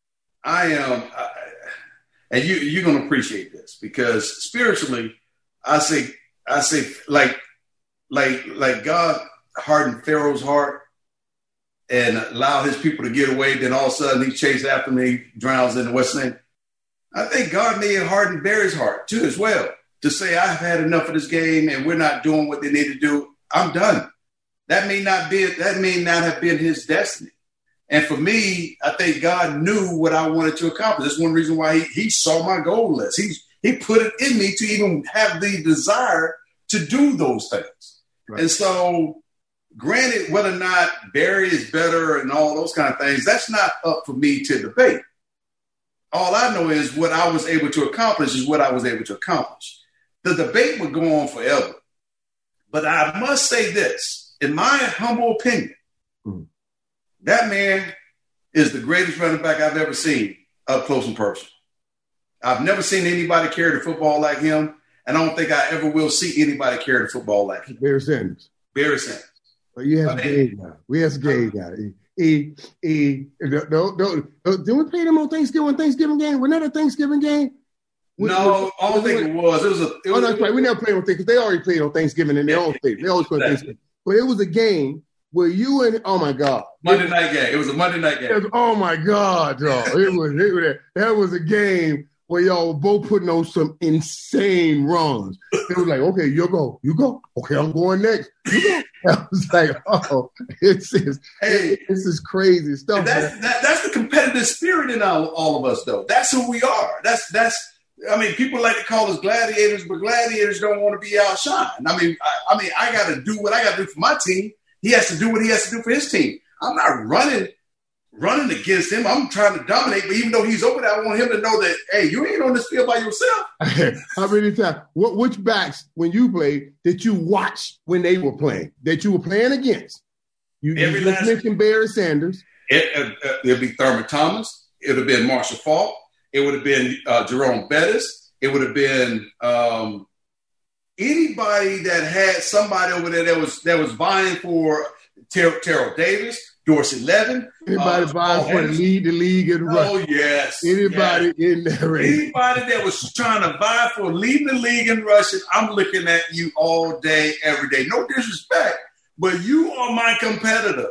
I am. I, And you, you're going to appreciate this because spiritually, I say, I say, like, like, like God hardened Pharaoh's heart and allowed his people to get away. Then all of a sudden, he chased after me, drowns in the West Name. I think God may have hardened Barry's heart too, as well, to say, I've had enough of this game, and we're not doing what they need to do. I'm done. That may not be. That may not have been his destiny. And for me, I think God knew what I wanted to accomplish. That's one reason why he, he saw my goal list. He, he put it in me to even have the desire to do those things. Right. And so, granted, whether or not Barry is better and all those kind of things, that's not up for me to debate. All I know is what I was able to accomplish is what I was able to accomplish. The debate would go on forever. But I must say this, in my humble opinion, mm-hmm. that man is the greatest running back I've ever seen up close and personal. I've never seen anybody carry the football like him, and I don't think I ever will see anybody carry the football like him. Barry Sanders. Barry Sanders. Well, you have game now. We have game now. E, e, don't, don't, don't, did we play them on Thanksgiving, Thanksgiving game? Wasn't that a Thanksgiving game? No, I don't think it was. It was a. It was, oh, no, that's right. We never played on Thanksgiving. They already played on Thanksgiving in their own state. They always play on Thanksgiving. But it was a game where you and, oh, my God. Monday night game. It was a Monday night game. Was, oh, my God, dog. It was, it was, that was a game where y'all were both putting on some insane runs. It was like, okay, you go. You go. Okay, I'm going next. You go. I was like, oh, it's, it's, hey, this is crazy stuff. That's, that, that's the competitive spirit in all, all of us, though. That's who we are. That's, that's, I mean, people like to call us gladiators, but gladiators don't want to be outshined. I mean, I, I mean, I got to do what I got to do for my team. He has to do what he has to do for his team. I'm not running, running against him. I'm trying to dominate, but even though he's over there, I want him to know that, hey, you ain't on this field by yourself. How many times? What, which backs, when you played, did you watch when they were playing, that you were playing against? You, you just last, mentioned Barry Sanders. It, uh, it'd be Thurman Thomas. It would have been Marshall Faulk. It would have been uh, Jerome Bettis. It would have been um, anybody that had somebody over there that was that was vying for Ter- Terrell Davis, Dorsey Levin. Anybody uh, vying for to lead the league in rushing. Oh, yes. Anybody yes. in there. Anybody that was trying to vie for leading the league in rushing, I'm looking at you all day, every day. No disrespect, but you are my competitor.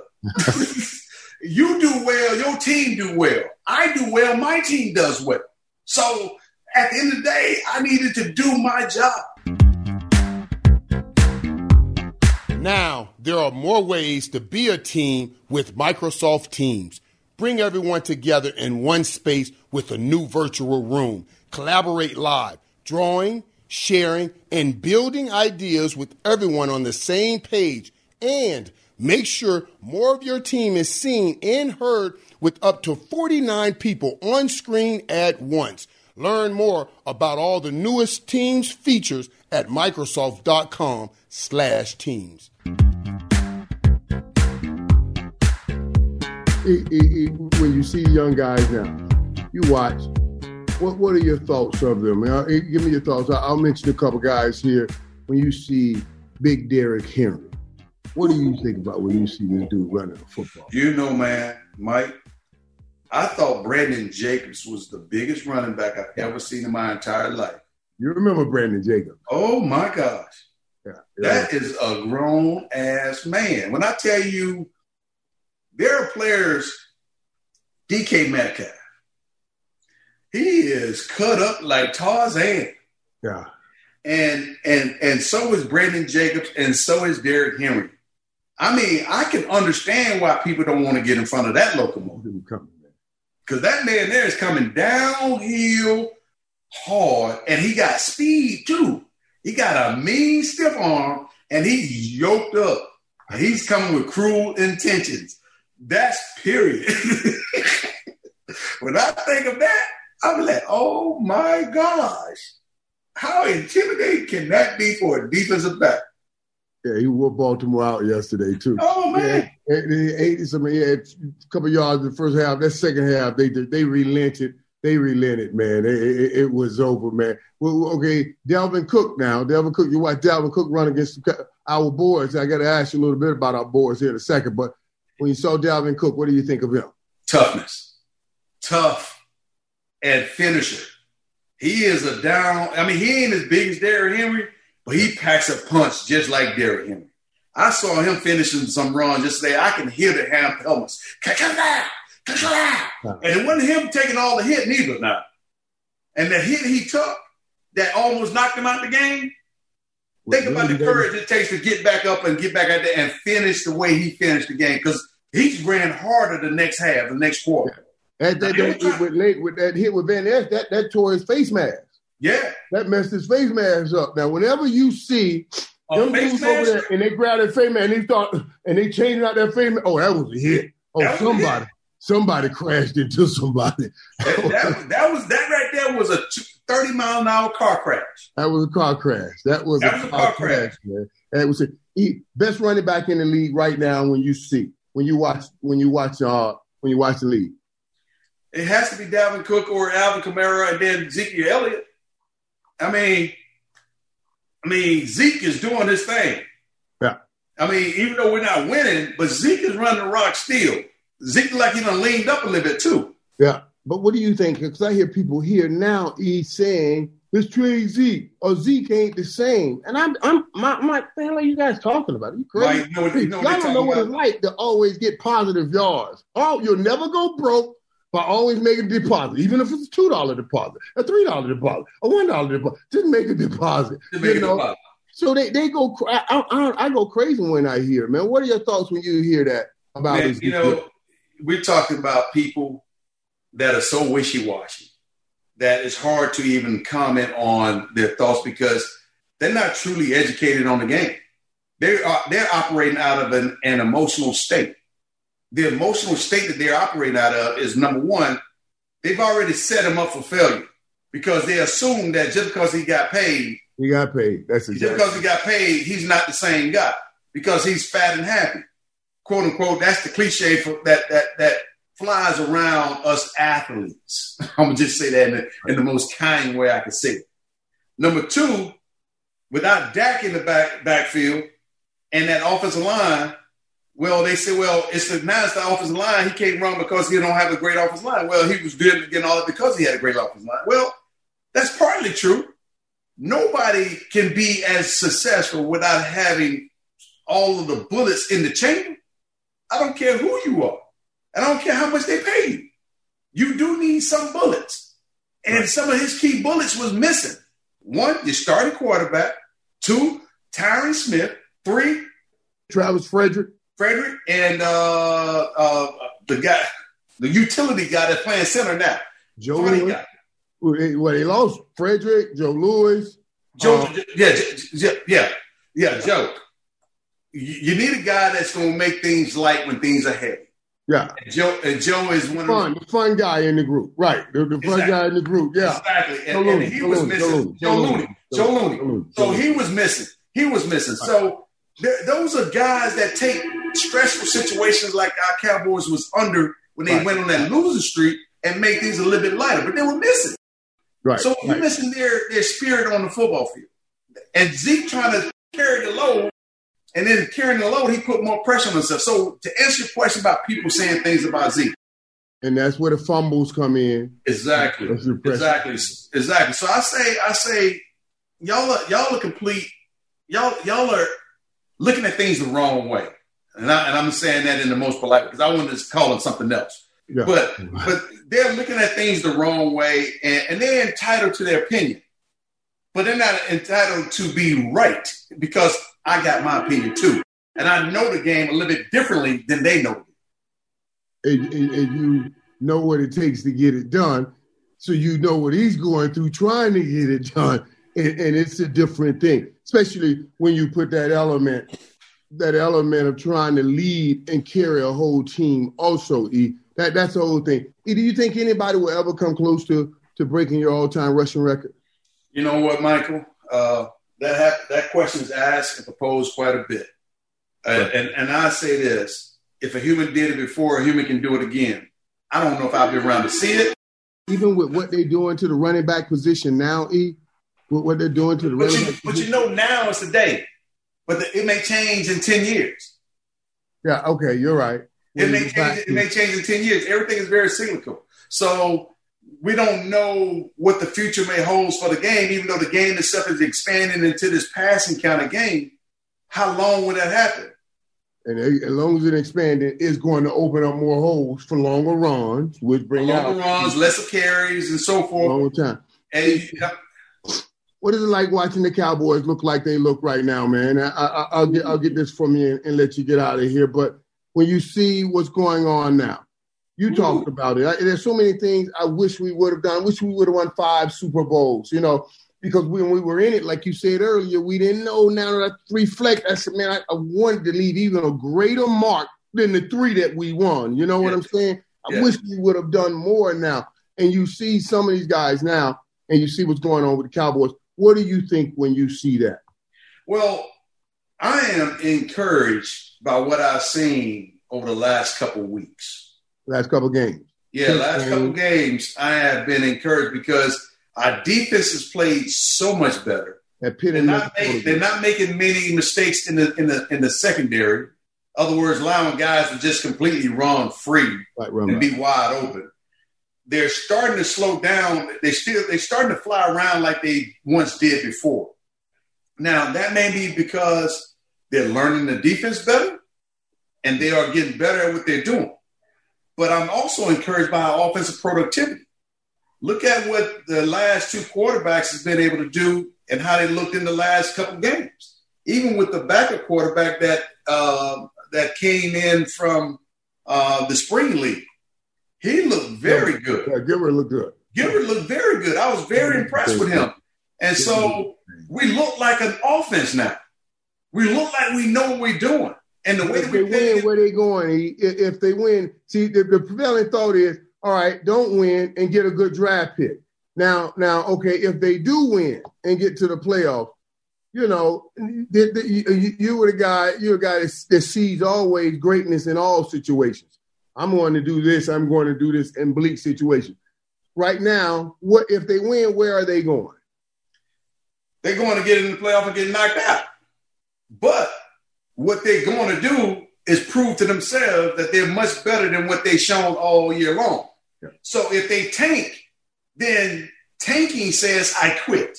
You do well, your team do well. I do well, my team does well. So at the end of the day, I needed to do my job. Now, there are more ways to be a team with Microsoft Teams. Bring everyone together in one space with a new virtual room. Collaborate live, drawing, sharing, and building ideas with everyone on the same page. And make sure more of your team is seen and heard with up to forty-nine people on screen at once. Learn more about all the newest Teams features at Microsoft.com slash Teams. When you see young guys now, you watch, what what are your thoughts of them? Give me your thoughts. I'll mention a couple guys here. When you see Big Derrick Henry, what do you think about when you see this dude running a football? You know, man, Mike, I thought Brandon Jacobs was the biggest running back I've ever seen in my entire life. You remember Brandon Jacobs? Oh, my gosh. Yeah, yeah. That is a grown-ass man. When I tell you, there are players, D K Metcalf, he is cut up like Tarzan. Yeah. And and and so is Brandon Jacobs, and so is Derrick Henry. I mean, I can understand why people don't want to get in front of that locomotive. Because that man there is coming downhill hard, and he got speed too. He got a mean stiff arm, and he's yoked up. And he's coming with cruel intentions. That's period. When I think of that, I'm like, oh my gosh. How intimidating can that be for a defensive back? Yeah, he whooped Baltimore out yesterday, too. Oh, man. Yeah, they eighty something, yeah, a couple yards in the first half. That second half, they they relented. They relented, man. It, it, it was over, man. Well, okay, Dalvin Cook now. Dalvin Cook, you watch Dalvin Cook run against our boys. I got to ask you a little bit about our boys here in a second. But when you saw Dalvin Cook, what do you think of him? Toughness. Tough and finisher. He is a down. I mean, he ain't as big as Derrick Henry, but he packs a punch just like Derrick Henry. I saw him finishing some runs just say, I can hear the ham helmets. And it wasn't him taking all the hit neither now. And the hit he took that almost knocked him out the game, think about the courage it takes to get back up and get back out there and finish the way he finished the game, because he ran harder the next half, the next quarter. That, that, that, that with, late, with that hit with Van Ness, that, that tore his face mask. Yeah. That messed his face mask up. Now, whenever you see them dudes over there and they grab their face mask and they start and they changing out their face mask, oh, that was a hit. Oh, that somebody, somebody crashed into somebody. That, that, that was that right there was a thirty mile an hour car crash. That was a car crash. That was, that a, was a car, car crash, crash, man. That was a he, best running back in the league right now. When you see, when you watch, when you watch, uh, when you watch the league. It has to be Dalvin Cook or Alvin Kamara and then Ezekiel Elliott. I mean, I mean, Zeke is doing his thing. Yeah. I mean, even though we're not winning, but Zeke is running the rock still. Zeke like he done leaned up a little bit too. Yeah. But what do you think? Because I hear people here now he's saying, let's trade Zeke, or Zeke ain't the same. And I'm, I'm, my, my, what the hell are you guys talking about? Are you crazy? Right, you know what, you know what Y'all don't know what about? It's like to always get positive yards. Oh, you'll never go broke by always making a deposit, even if it's a two dollar deposit, a three dollar deposit, a one dollar deposit. Just make a deposit. Just make you a know? deposit. So they, they go, I, I, I go crazy when I hear, man. What are your thoughts when you hear that about Man, these you know, we're talking about people that are so wishy-washy that it's hard to even comment on their thoughts because they're not truly educated on the game. They are, they're operating out of an, an emotional state. The emotional state that they're operating out of is, number one, they've already set him up for failure because they assume that just because he got paid, he got paid. That's exactly. Just because he got paid, he's not the same guy because he's fat and happy, quote unquote. That's the cliche for that that that flies around us athletes. I'm gonna just say that in the, in the most kind way I can say it. Number two, without Dak in the back backfield and that offensive line. Well, they say, well, it's the, now it's the offensive line. He can't run because he don't have a great offensive line. Well, he was good at getting all that because he had a great offensive line. Well, that's partly true. Nobody can be as successful without having all of the bullets in the chamber. I don't care who you are. I don't care how much they pay you. You do need some bullets. And right. Some of his key bullets was missing. One, your starting quarterback. Two, Tyron Smith. Three, Travis Frederick. Frederick and uh, uh, the guy, the utility guy that's playing center now. Joe Lewis. Well, they lost Frederick, Joe Lewis. Joe, um, yeah, yeah, yeah, yeah, Joe. You need a guy that's going to make things light when things are heavy. Yeah. And Joe, and Joe is one fun, of the fun, the fun guy in the group. Right. The, the fun exactly. guy in the group. Yeah. Exactly. And, Joe and Looney, he Joe was Looney, missing. Joe Looney. Joe Looney. Joe Looney. Joe Looney. So he was missing. He was missing. Right. So there, those are guys that take stressful situations like our Cowboys was under when they right. went on that losing streak and make things a little bit lighter, but they were missing. Right. So right. you're missing their, their spirit on the football field. And Zeke trying to carry the load, and then carrying the load, he put more pressure on himself. So to answer your question about people saying things about Zeke. And that's where the fumbles come in. Exactly. Exactly. Exactly. So I say, I say, y'all are y'all are complete, y'all, y'all are looking at things the wrong way. And, I, and I'm saying that in the most polite because I wanted to call them something else. Yeah. But but they're looking at things the wrong way, and, and they're entitled to their opinion. but they're not entitled to be right because I got my opinion too. And I know the game a little bit differently than they know it. And, and, and you know what it takes to get it done. So you know what he's going through trying to get it done. And, and it's a different thing, especially when you put that element, that element of trying to lead and carry a whole team also, E. That, that's the whole thing. E, do you think anybody will ever come close to, to breaking your all-time rushing record? You know what, Michael? Uh, that ha- that question is asked and proposed quite a bit. Uh, right. and, and I say this, if a human did it before, a human can do it again. I don't know if I'll be around to see it. Even with what they're doing to the running back position now, E, with what they're doing to the but running you, back But position. you know now it's today. But the, it may change in ten years. Yeah, okay, you're right. It may, change, it may change in ten years. Everything is very cyclical. So we don't know what the future may hold for the game, even though the game itself is expanding into this passing kind of game. How long will that happen? And as long as it expanded, it's going to open up more holes for longer runs, which bring longer out runs, lesser carries, and so forth. Longer time. And you know, what is it like watching the Cowboys look like they look right now, man? I, I, I'll get I'll get this from you and, and let you get out of here. But when you see what's going on now, you talked about it. I, there's so many things I wish we would have done. I wish we would have won five Super Bowls, you know, because when we were in it, like you said earlier, we didn't know. Now that I reflect, I said, man, I, I wanted to leave even a greater mark than the three that we won. You know what yeah. I'm saying? I yeah. wish we would have done more now. And you see some of these guys now, and you see what's going on with the Cowboys. What do you think when you see that? Well, I am encouraged by what I've seen over the last couple of weeks. Last couple of games. Yeah, Six last games. couple of games, I have been encouraged because our defense has played so much better. They're not, make, they're not making many mistakes in the in the in the secondary. In other words, allowing guys to just completely run free right, run and right. be wide open. They're starting to slow down. They still they're starting to fly around like they once did before. Now that may be because they're learning the defense better, and they are getting better at what they're doing. But I'm also encouraged by our offensive productivity. Look at what the last two quarterbacks has been able to do and how they looked in the last couple games. Even with the backup quarterback that uh, that came in from uh, the spring league. He looked very good. Yeah, Gilbert looked good. Gilbert looked very good. I was very impressed with him. And so we look like an offense now. We look like we know what we're doing. And the way if we they win, where they going? If they win, see, the, the prevailing thought is, all right, don't win and get a good draft pick. Now, now, okay, if they do win and get to the playoff, you know, the, the, you, you were the guy, you're a guy that, that sees always greatness in all situations. I'm going to do this. I'm going to do this in bleak situations. Right now, what if they win? Where are they going? They're going to get in the playoff and get knocked out. But what they're going to do is prove to themselves that they're much better than what they've shown all year long. Yeah. So if they tank, then tanking says I quit.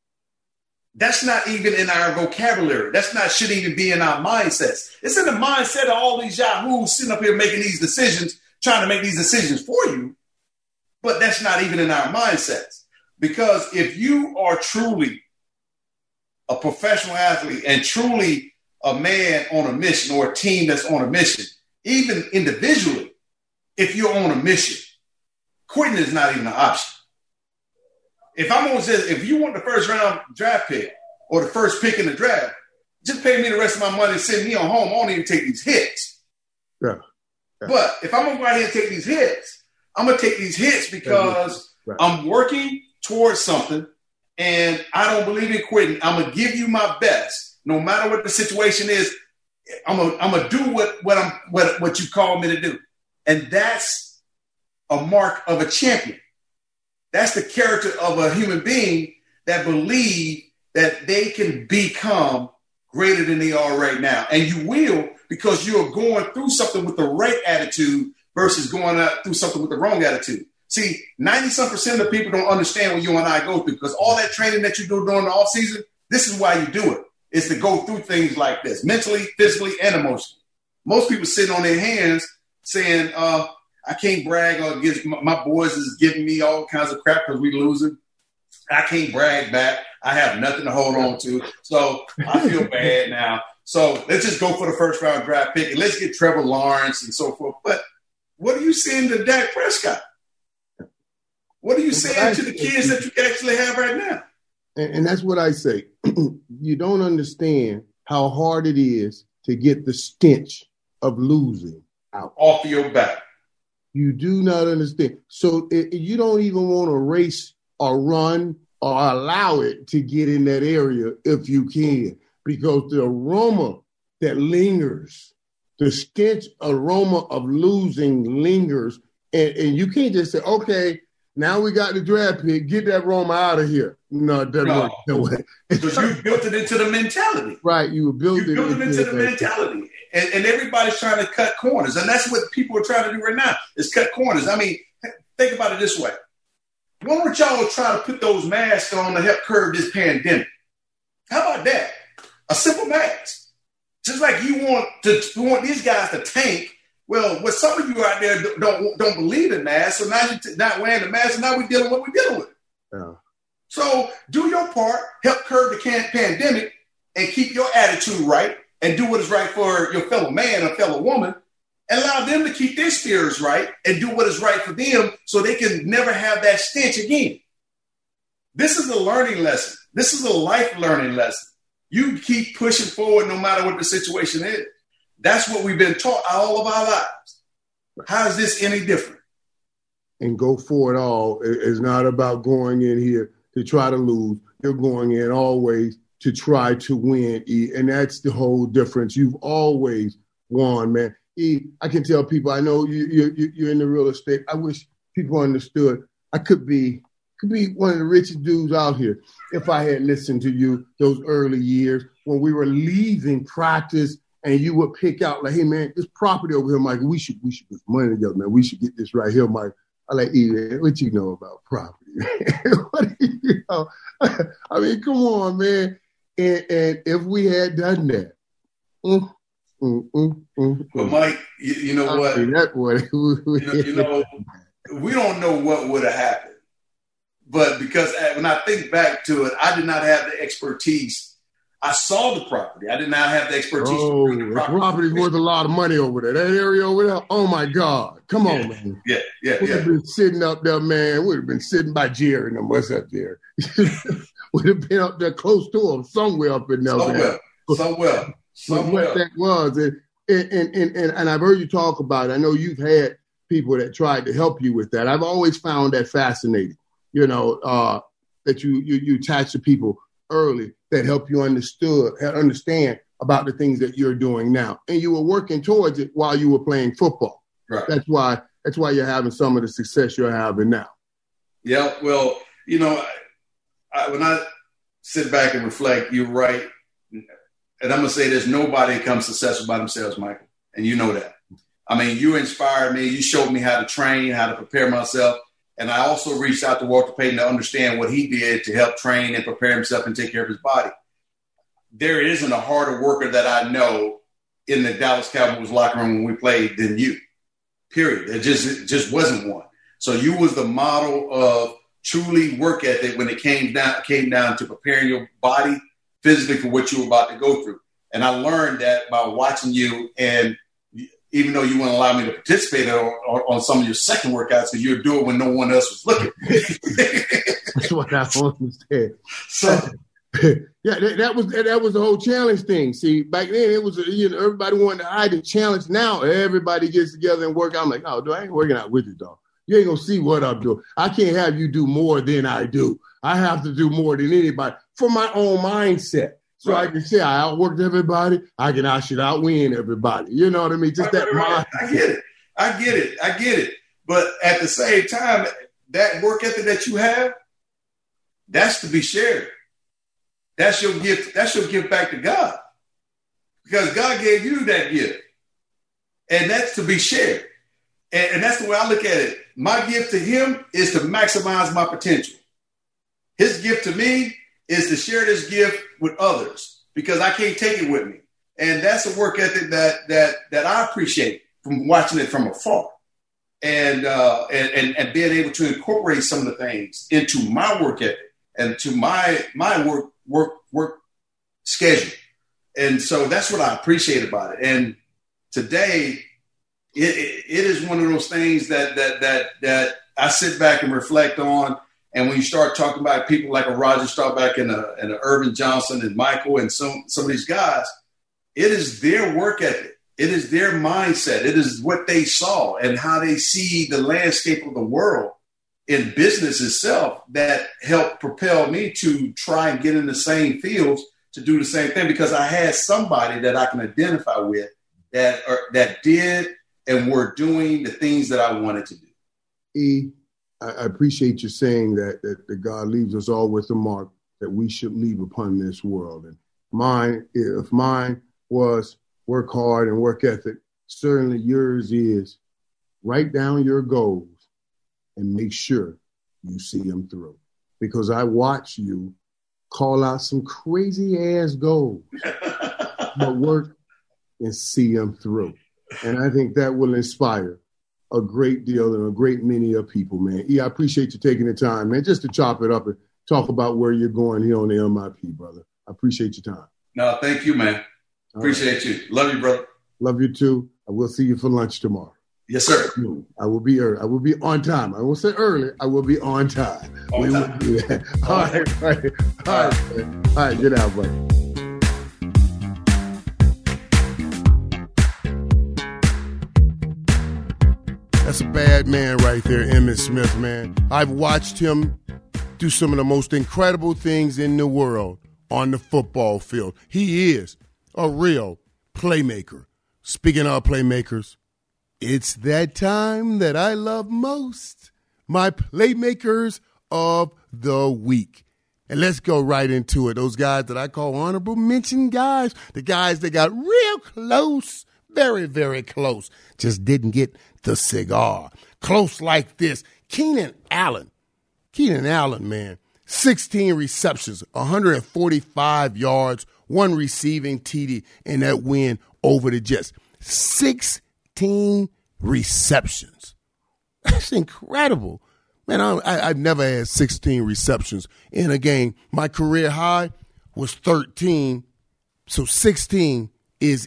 That's not even in our vocabulary. That's not shouldn't even be in our mindsets. It's in the mindset of all these yahoos sitting up here making these decisions, trying to make these decisions for you. But that's not even in our mindsets. Because if you are truly a professional athlete and truly a man on a mission or a team that's on a mission, even individually, if you're on a mission, quitting is not even an option. If I'm going to say, if you want the first round draft pick or the first pick in the draft, just pay me the rest of my money and send me on home. I won't even take these hits. Yeah. Yeah. But if I'm going to go out here and take these hits, I'm going to take these hits because right. I'm working towards something and I don't believe in quitting. I'm going to give you my best. No matter what the situation is, I'm going I'm to do what, what, I'm, what, what you call me to do. And that's a mark of a champion. That's the character of a human being that believe that they can become greater than they are right now. And you will, because you're going through something with the right attitude versus going out through something with the wrong attitude. See, ninety-some percent of the people don't understand what you and I go through because all that training that you do during the off season, this is why you do it. It's to go through things like this, mentally, physically, and emotionally. Most people sitting on their hands saying, uh, I can't brag against my, my boys is giving me all kinds of crap because we losing. I can't brag back. I have nothing to hold on to. So I feel bad now. So let's just go for the first round draft pick and let's get Trevor Lawrence and so forth. But what are you saying to Dak Prescott? What are you saying to the kids that you actually have right now? And, and that's what I say. You don't understand how hard it is to get the stench of losing out off your back. You do not understand. So it, you don't even want to race or run or allow it to get in that area if you can, because the aroma that lingers, the stench aroma of losing lingers, and, and you can't just say, okay, now we got the draft pick, get that aroma out of here. No, it doesn't no. work that way. Because you built it into the mentality. Right, you built you it built into, it into the mentality. And, and everybody's trying to cut corners. And that's what people are trying to do right now, is cut corners. I mean, think about it this way. Why don't y'all try to put those masks on to help curb this pandemic? How about that? A simple mask. Just like you want to you want these guys to tank. Well, what some of you out there don't don't believe in masks, so now you're not wearing the mask, and now we're dealing with what we're dealing with. Yeah. So do your part, help curb the can- pandemic, and keep your attitude right, and do what is right for your fellow man or fellow woman, and allow them to keep their spirits right and do what is right for them so they can never have that stench again. This is a learning lesson. This is a life learning lesson. You keep pushing forward no matter what the situation is. That's what we've been taught all of our lives. How is this any different? And go for it all. It's not about going in here to try to lose. You're going in always to try to win, E. And that's the whole difference. You've always won, man. E, I can tell people, I know you, you, you're in the real estate. I wish people understood. I could be could be one of the richest dudes out here if I had listened to you those early years when we were leaving practice and you would pick out like, hey, man, this property over here, Michael, we should we should put some money together, man. We should get this right here, Mike. I like, E, man, what you know about property, man? What do you know? I mean, come on, man. And, and if we had done that, mm, mm, mm, mm, but Mike, you, you know I what? mean, that boy, you, know, you know, we don't know what would have happened. But because when I think back to it, I did not have the expertise. I saw the property. I did not have the expertise. Oh, to bring the property. the property's worth a lot of money over there. That area over there, oh, my God. Come yeah, on, man. Yeah, yeah, We'd yeah. have been sitting up there, man. We'd have been sitting by Jerry and them. What's up there? We'd have been up there close to them, somewhere up in there. Somewhere, somewhere, somewhere. What that was. And, and, and, and, and I've heard you talk about it. I know you've had people that tried to help you with that. I've always found that fascinating, you know, uh, that you, you, you attach to people early that help you understood, understand about the things that you're doing now. And you were working towards it while you were playing football. Right. That's why, that's why you're having some of the success you're having now. Yeah. Well, you know, I, I, when I sit back and reflect, you're right. And I'm going to say this, nobody becomes successful by themselves, Michael. And you know that. I mean, you inspired me. You showed me how to train, how to prepare myself. And I also reached out to Walter Payton to understand what he did to help train and prepare himself and take care of his body. There isn't a harder worker that I know in the Dallas Cowboys locker room when we played than you, period. It just, it just wasn't one. So you was the model of truly work ethic when it came down, came down to preparing your body physically for what you were about to go through. And I learned that by watching you, and even though you wouldn't allow me to participate on, on some of your second workouts, because you were doing when no one else was looking. That's what I understand. So, yeah, that, that was that was the whole challenge thing. See, back then it was, you know, everybody wanted to hide the challenge. Now everybody gets together and work out. I'm like, oh, dude, I ain't working out with you, dog. You ain't gonna see what I'm doing. I can't have you do more than I do. I have to do more than anybody for my own mindset. So right. I can say I outworked everybody. I can I should outwin everybody. You know what I mean? Just right, that right, right. I get it. I get it. I get it. But at the same time, that work ethic that you have, that's to be shared. That's your gift. That's your gift back to God. Because God gave you that gift. And that's to be shared. And, and that's the way I look at it. My gift to him is to maximize my potential. His gift to me is to share this gift with others because I can't take it with me. And that's a work ethic that that that I appreciate from watching it from afar. And, uh, and, and, and being able to incorporate some of the things into my work ethic and to my my work work work schedule. And so that's what I appreciate about it. And today, it, it, it is one of those things that that that that I sit back and reflect on. And when you start talking about people like a Roger Staubach and a, and a Irvin Johnson and Michael and some some of these guys, it is their work ethic. It is their mindset. It is what they saw and how they see the landscape of the world in business itself that helped propel me to try and get in the same fields to do the same thing, because I had somebody that I can identify with that are, that did and were doing the things that I wanted to do. E, I appreciate you saying that, that, that God leaves us all with a mark that we should leave upon this world. And mine, if mine was work hard and work ethic, certainly yours is write down your goals and make sure you see them through. Because I watch you call out some crazy ass goals, but work and see them through. And I think that will inspire a great deal and a great many of people, man. E, I appreciate you taking the time, man, just to chop it up and talk about where you're going here on the M I P, brother. I appreciate your time. No, thank you, man. Appreciate right. you. Love you, brother. Love you too. I will see you for lunch tomorrow. Yes, sir. I will be early. I will be on time. I won't say early. I will be on time. On we time. Will do that. All right, all right, all right, man. All right, get out, buddy. That's a bad man right there, Emmitt Smith, man. I've watched him do some of the most incredible things in the world on the football field. He is a real playmaker. Speaking of playmakers, it's that time that I love most, my playmakers of the week. And let's go right into it. Those guys that I call honorable mention guys, the guys that got real close, very, very close, just didn't get the cigar. Close like this. Keenan Allen. Keenan Allen, man, sixteen receptions, one hundred forty-five yards, one receiving T D in that win over the Jets. sixteen receptions. That's incredible. Man, I, I, I've never had sixteen receptions in a game. My career high was thirteen, so sixteen is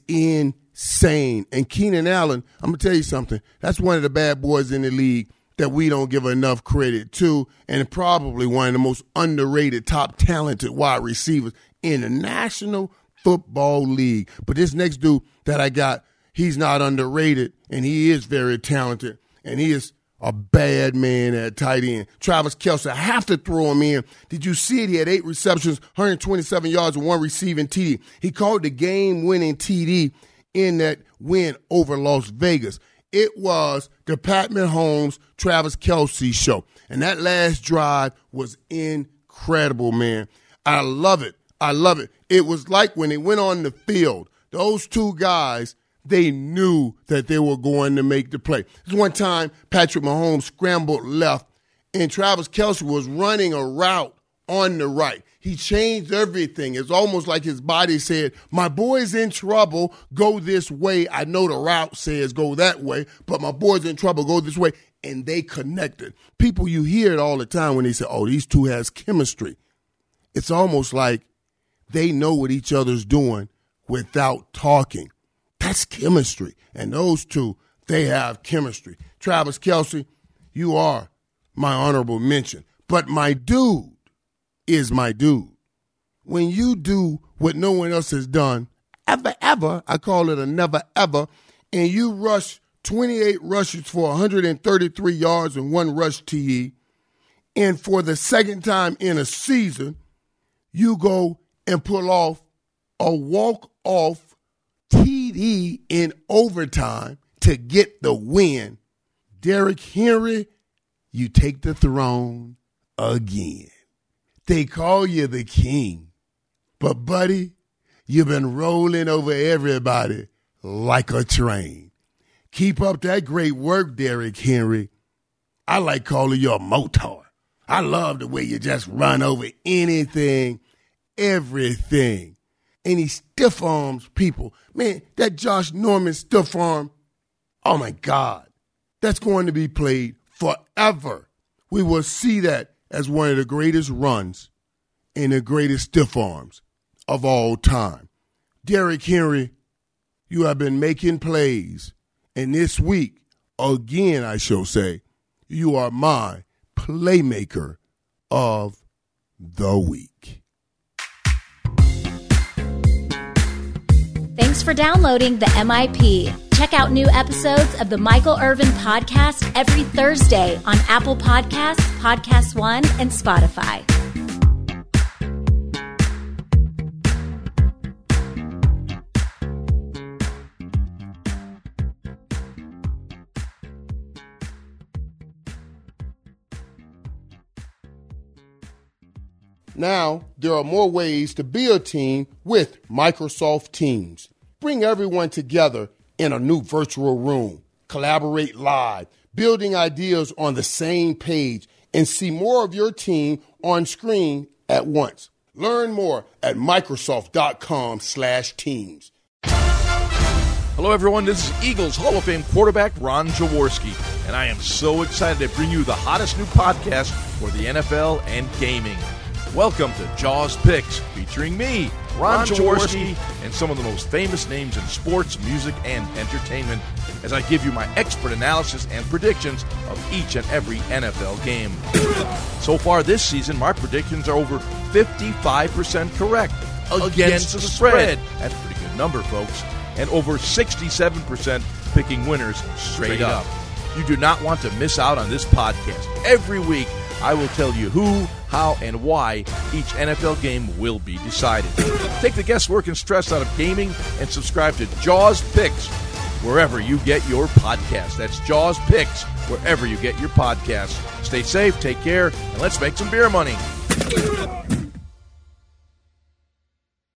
insane. And Keenan Allen, I'm going to tell you something, that's one of the bad boys in the league that we don't give enough credit to, and probably one of the most underrated, top talented wide receivers in the National Football League. But this next dude that I got, he's not underrated, and he is very talented, and he is a bad man at tight end. Travis Kelce, I have to throw him in. Did you see it? He had eight receptions, one hundred twenty-seven yards, and one receiving T D. He called the game-winning T D in that win over Las Vegas. It was the Pat Mahomes, Travis Kelce show. And that last drive was incredible, man. I love it. I love it. It was like when they went on the field, those two guys, they knew that they were going to make the play. This one time, Patrick Mahomes scrambled left, and Travis Kelce was running a route on the right. He changed everything. It's almost like his body said, my boy's in trouble, go this way. I know the route says go that way, but my boy's in trouble, go this way. And they connected. People, you hear it all the time when they say, oh, these two has chemistry. It's almost like they know what each other's doing without talking. That's chemistry. And those two, they have chemistry. Travis Kelce, you are my honorable mention. But my dude is my dude. When you do what no one else has done, ever, ever, I call it a never, ever, and you rush twenty-eight rushes for one hundred thirty-three yards and one rush T E, and for the second time in a season, you go and pull off a walk-off T D in overtime to get the win. Derrick Henry, you take the throne again. They call you the king, but buddy, you've been rolling over everybody like a train. Keep up that great work, Derrick Henry. I like calling you a motor. I love the way you just run over anything, everything. And he stiff arms people. Man, that Josh Norman stiff arm, oh my God, that's going to be played forever. We will see that as one of the greatest runs and the greatest stiff arms of all time. Derrick Henry, you have been making plays. And this week, again, I shall say, you are my playmaker of the week. Thanks for downloading the M I P. Check out new episodes of the Michael Irvin Podcast every Thursday on Apple Podcasts, Podcast One, and Spotify. Now, there are more ways to be a team with Microsoft Teams. Bring everyone together in a new virtual room. Collaborate live, building ideas on the same page, and see more of your team on screen at once. Learn more at Microsoft.com slash teams. Hello, everyone. This is Eagles Hall of Fame quarterback Ron Jaworski, and I am so excited to bring you the hottest new podcast for the N F L and gaming. Welcome to Jaws Picks, featuring me, Ron, Ron Jaworski, and some of the most famous names in sports, music, and entertainment, as I give you my expert analysis and predictions of each and every N F L game. So far this season, my predictions are over fifty-five percent correct against, against the spread. That's a pretty good number, folks. And over sixty-seven percent picking winners straight, straight up. up. You do not want to miss out on this podcast. Every week, I will tell you who, how, and why each N F L game will be decided. Take the guesswork and stress out of gaming and subscribe to Jaws Picks wherever you get your podcast. That's Jaws Picks wherever you get your podcast. Stay safe, take care, and let's make some beer money.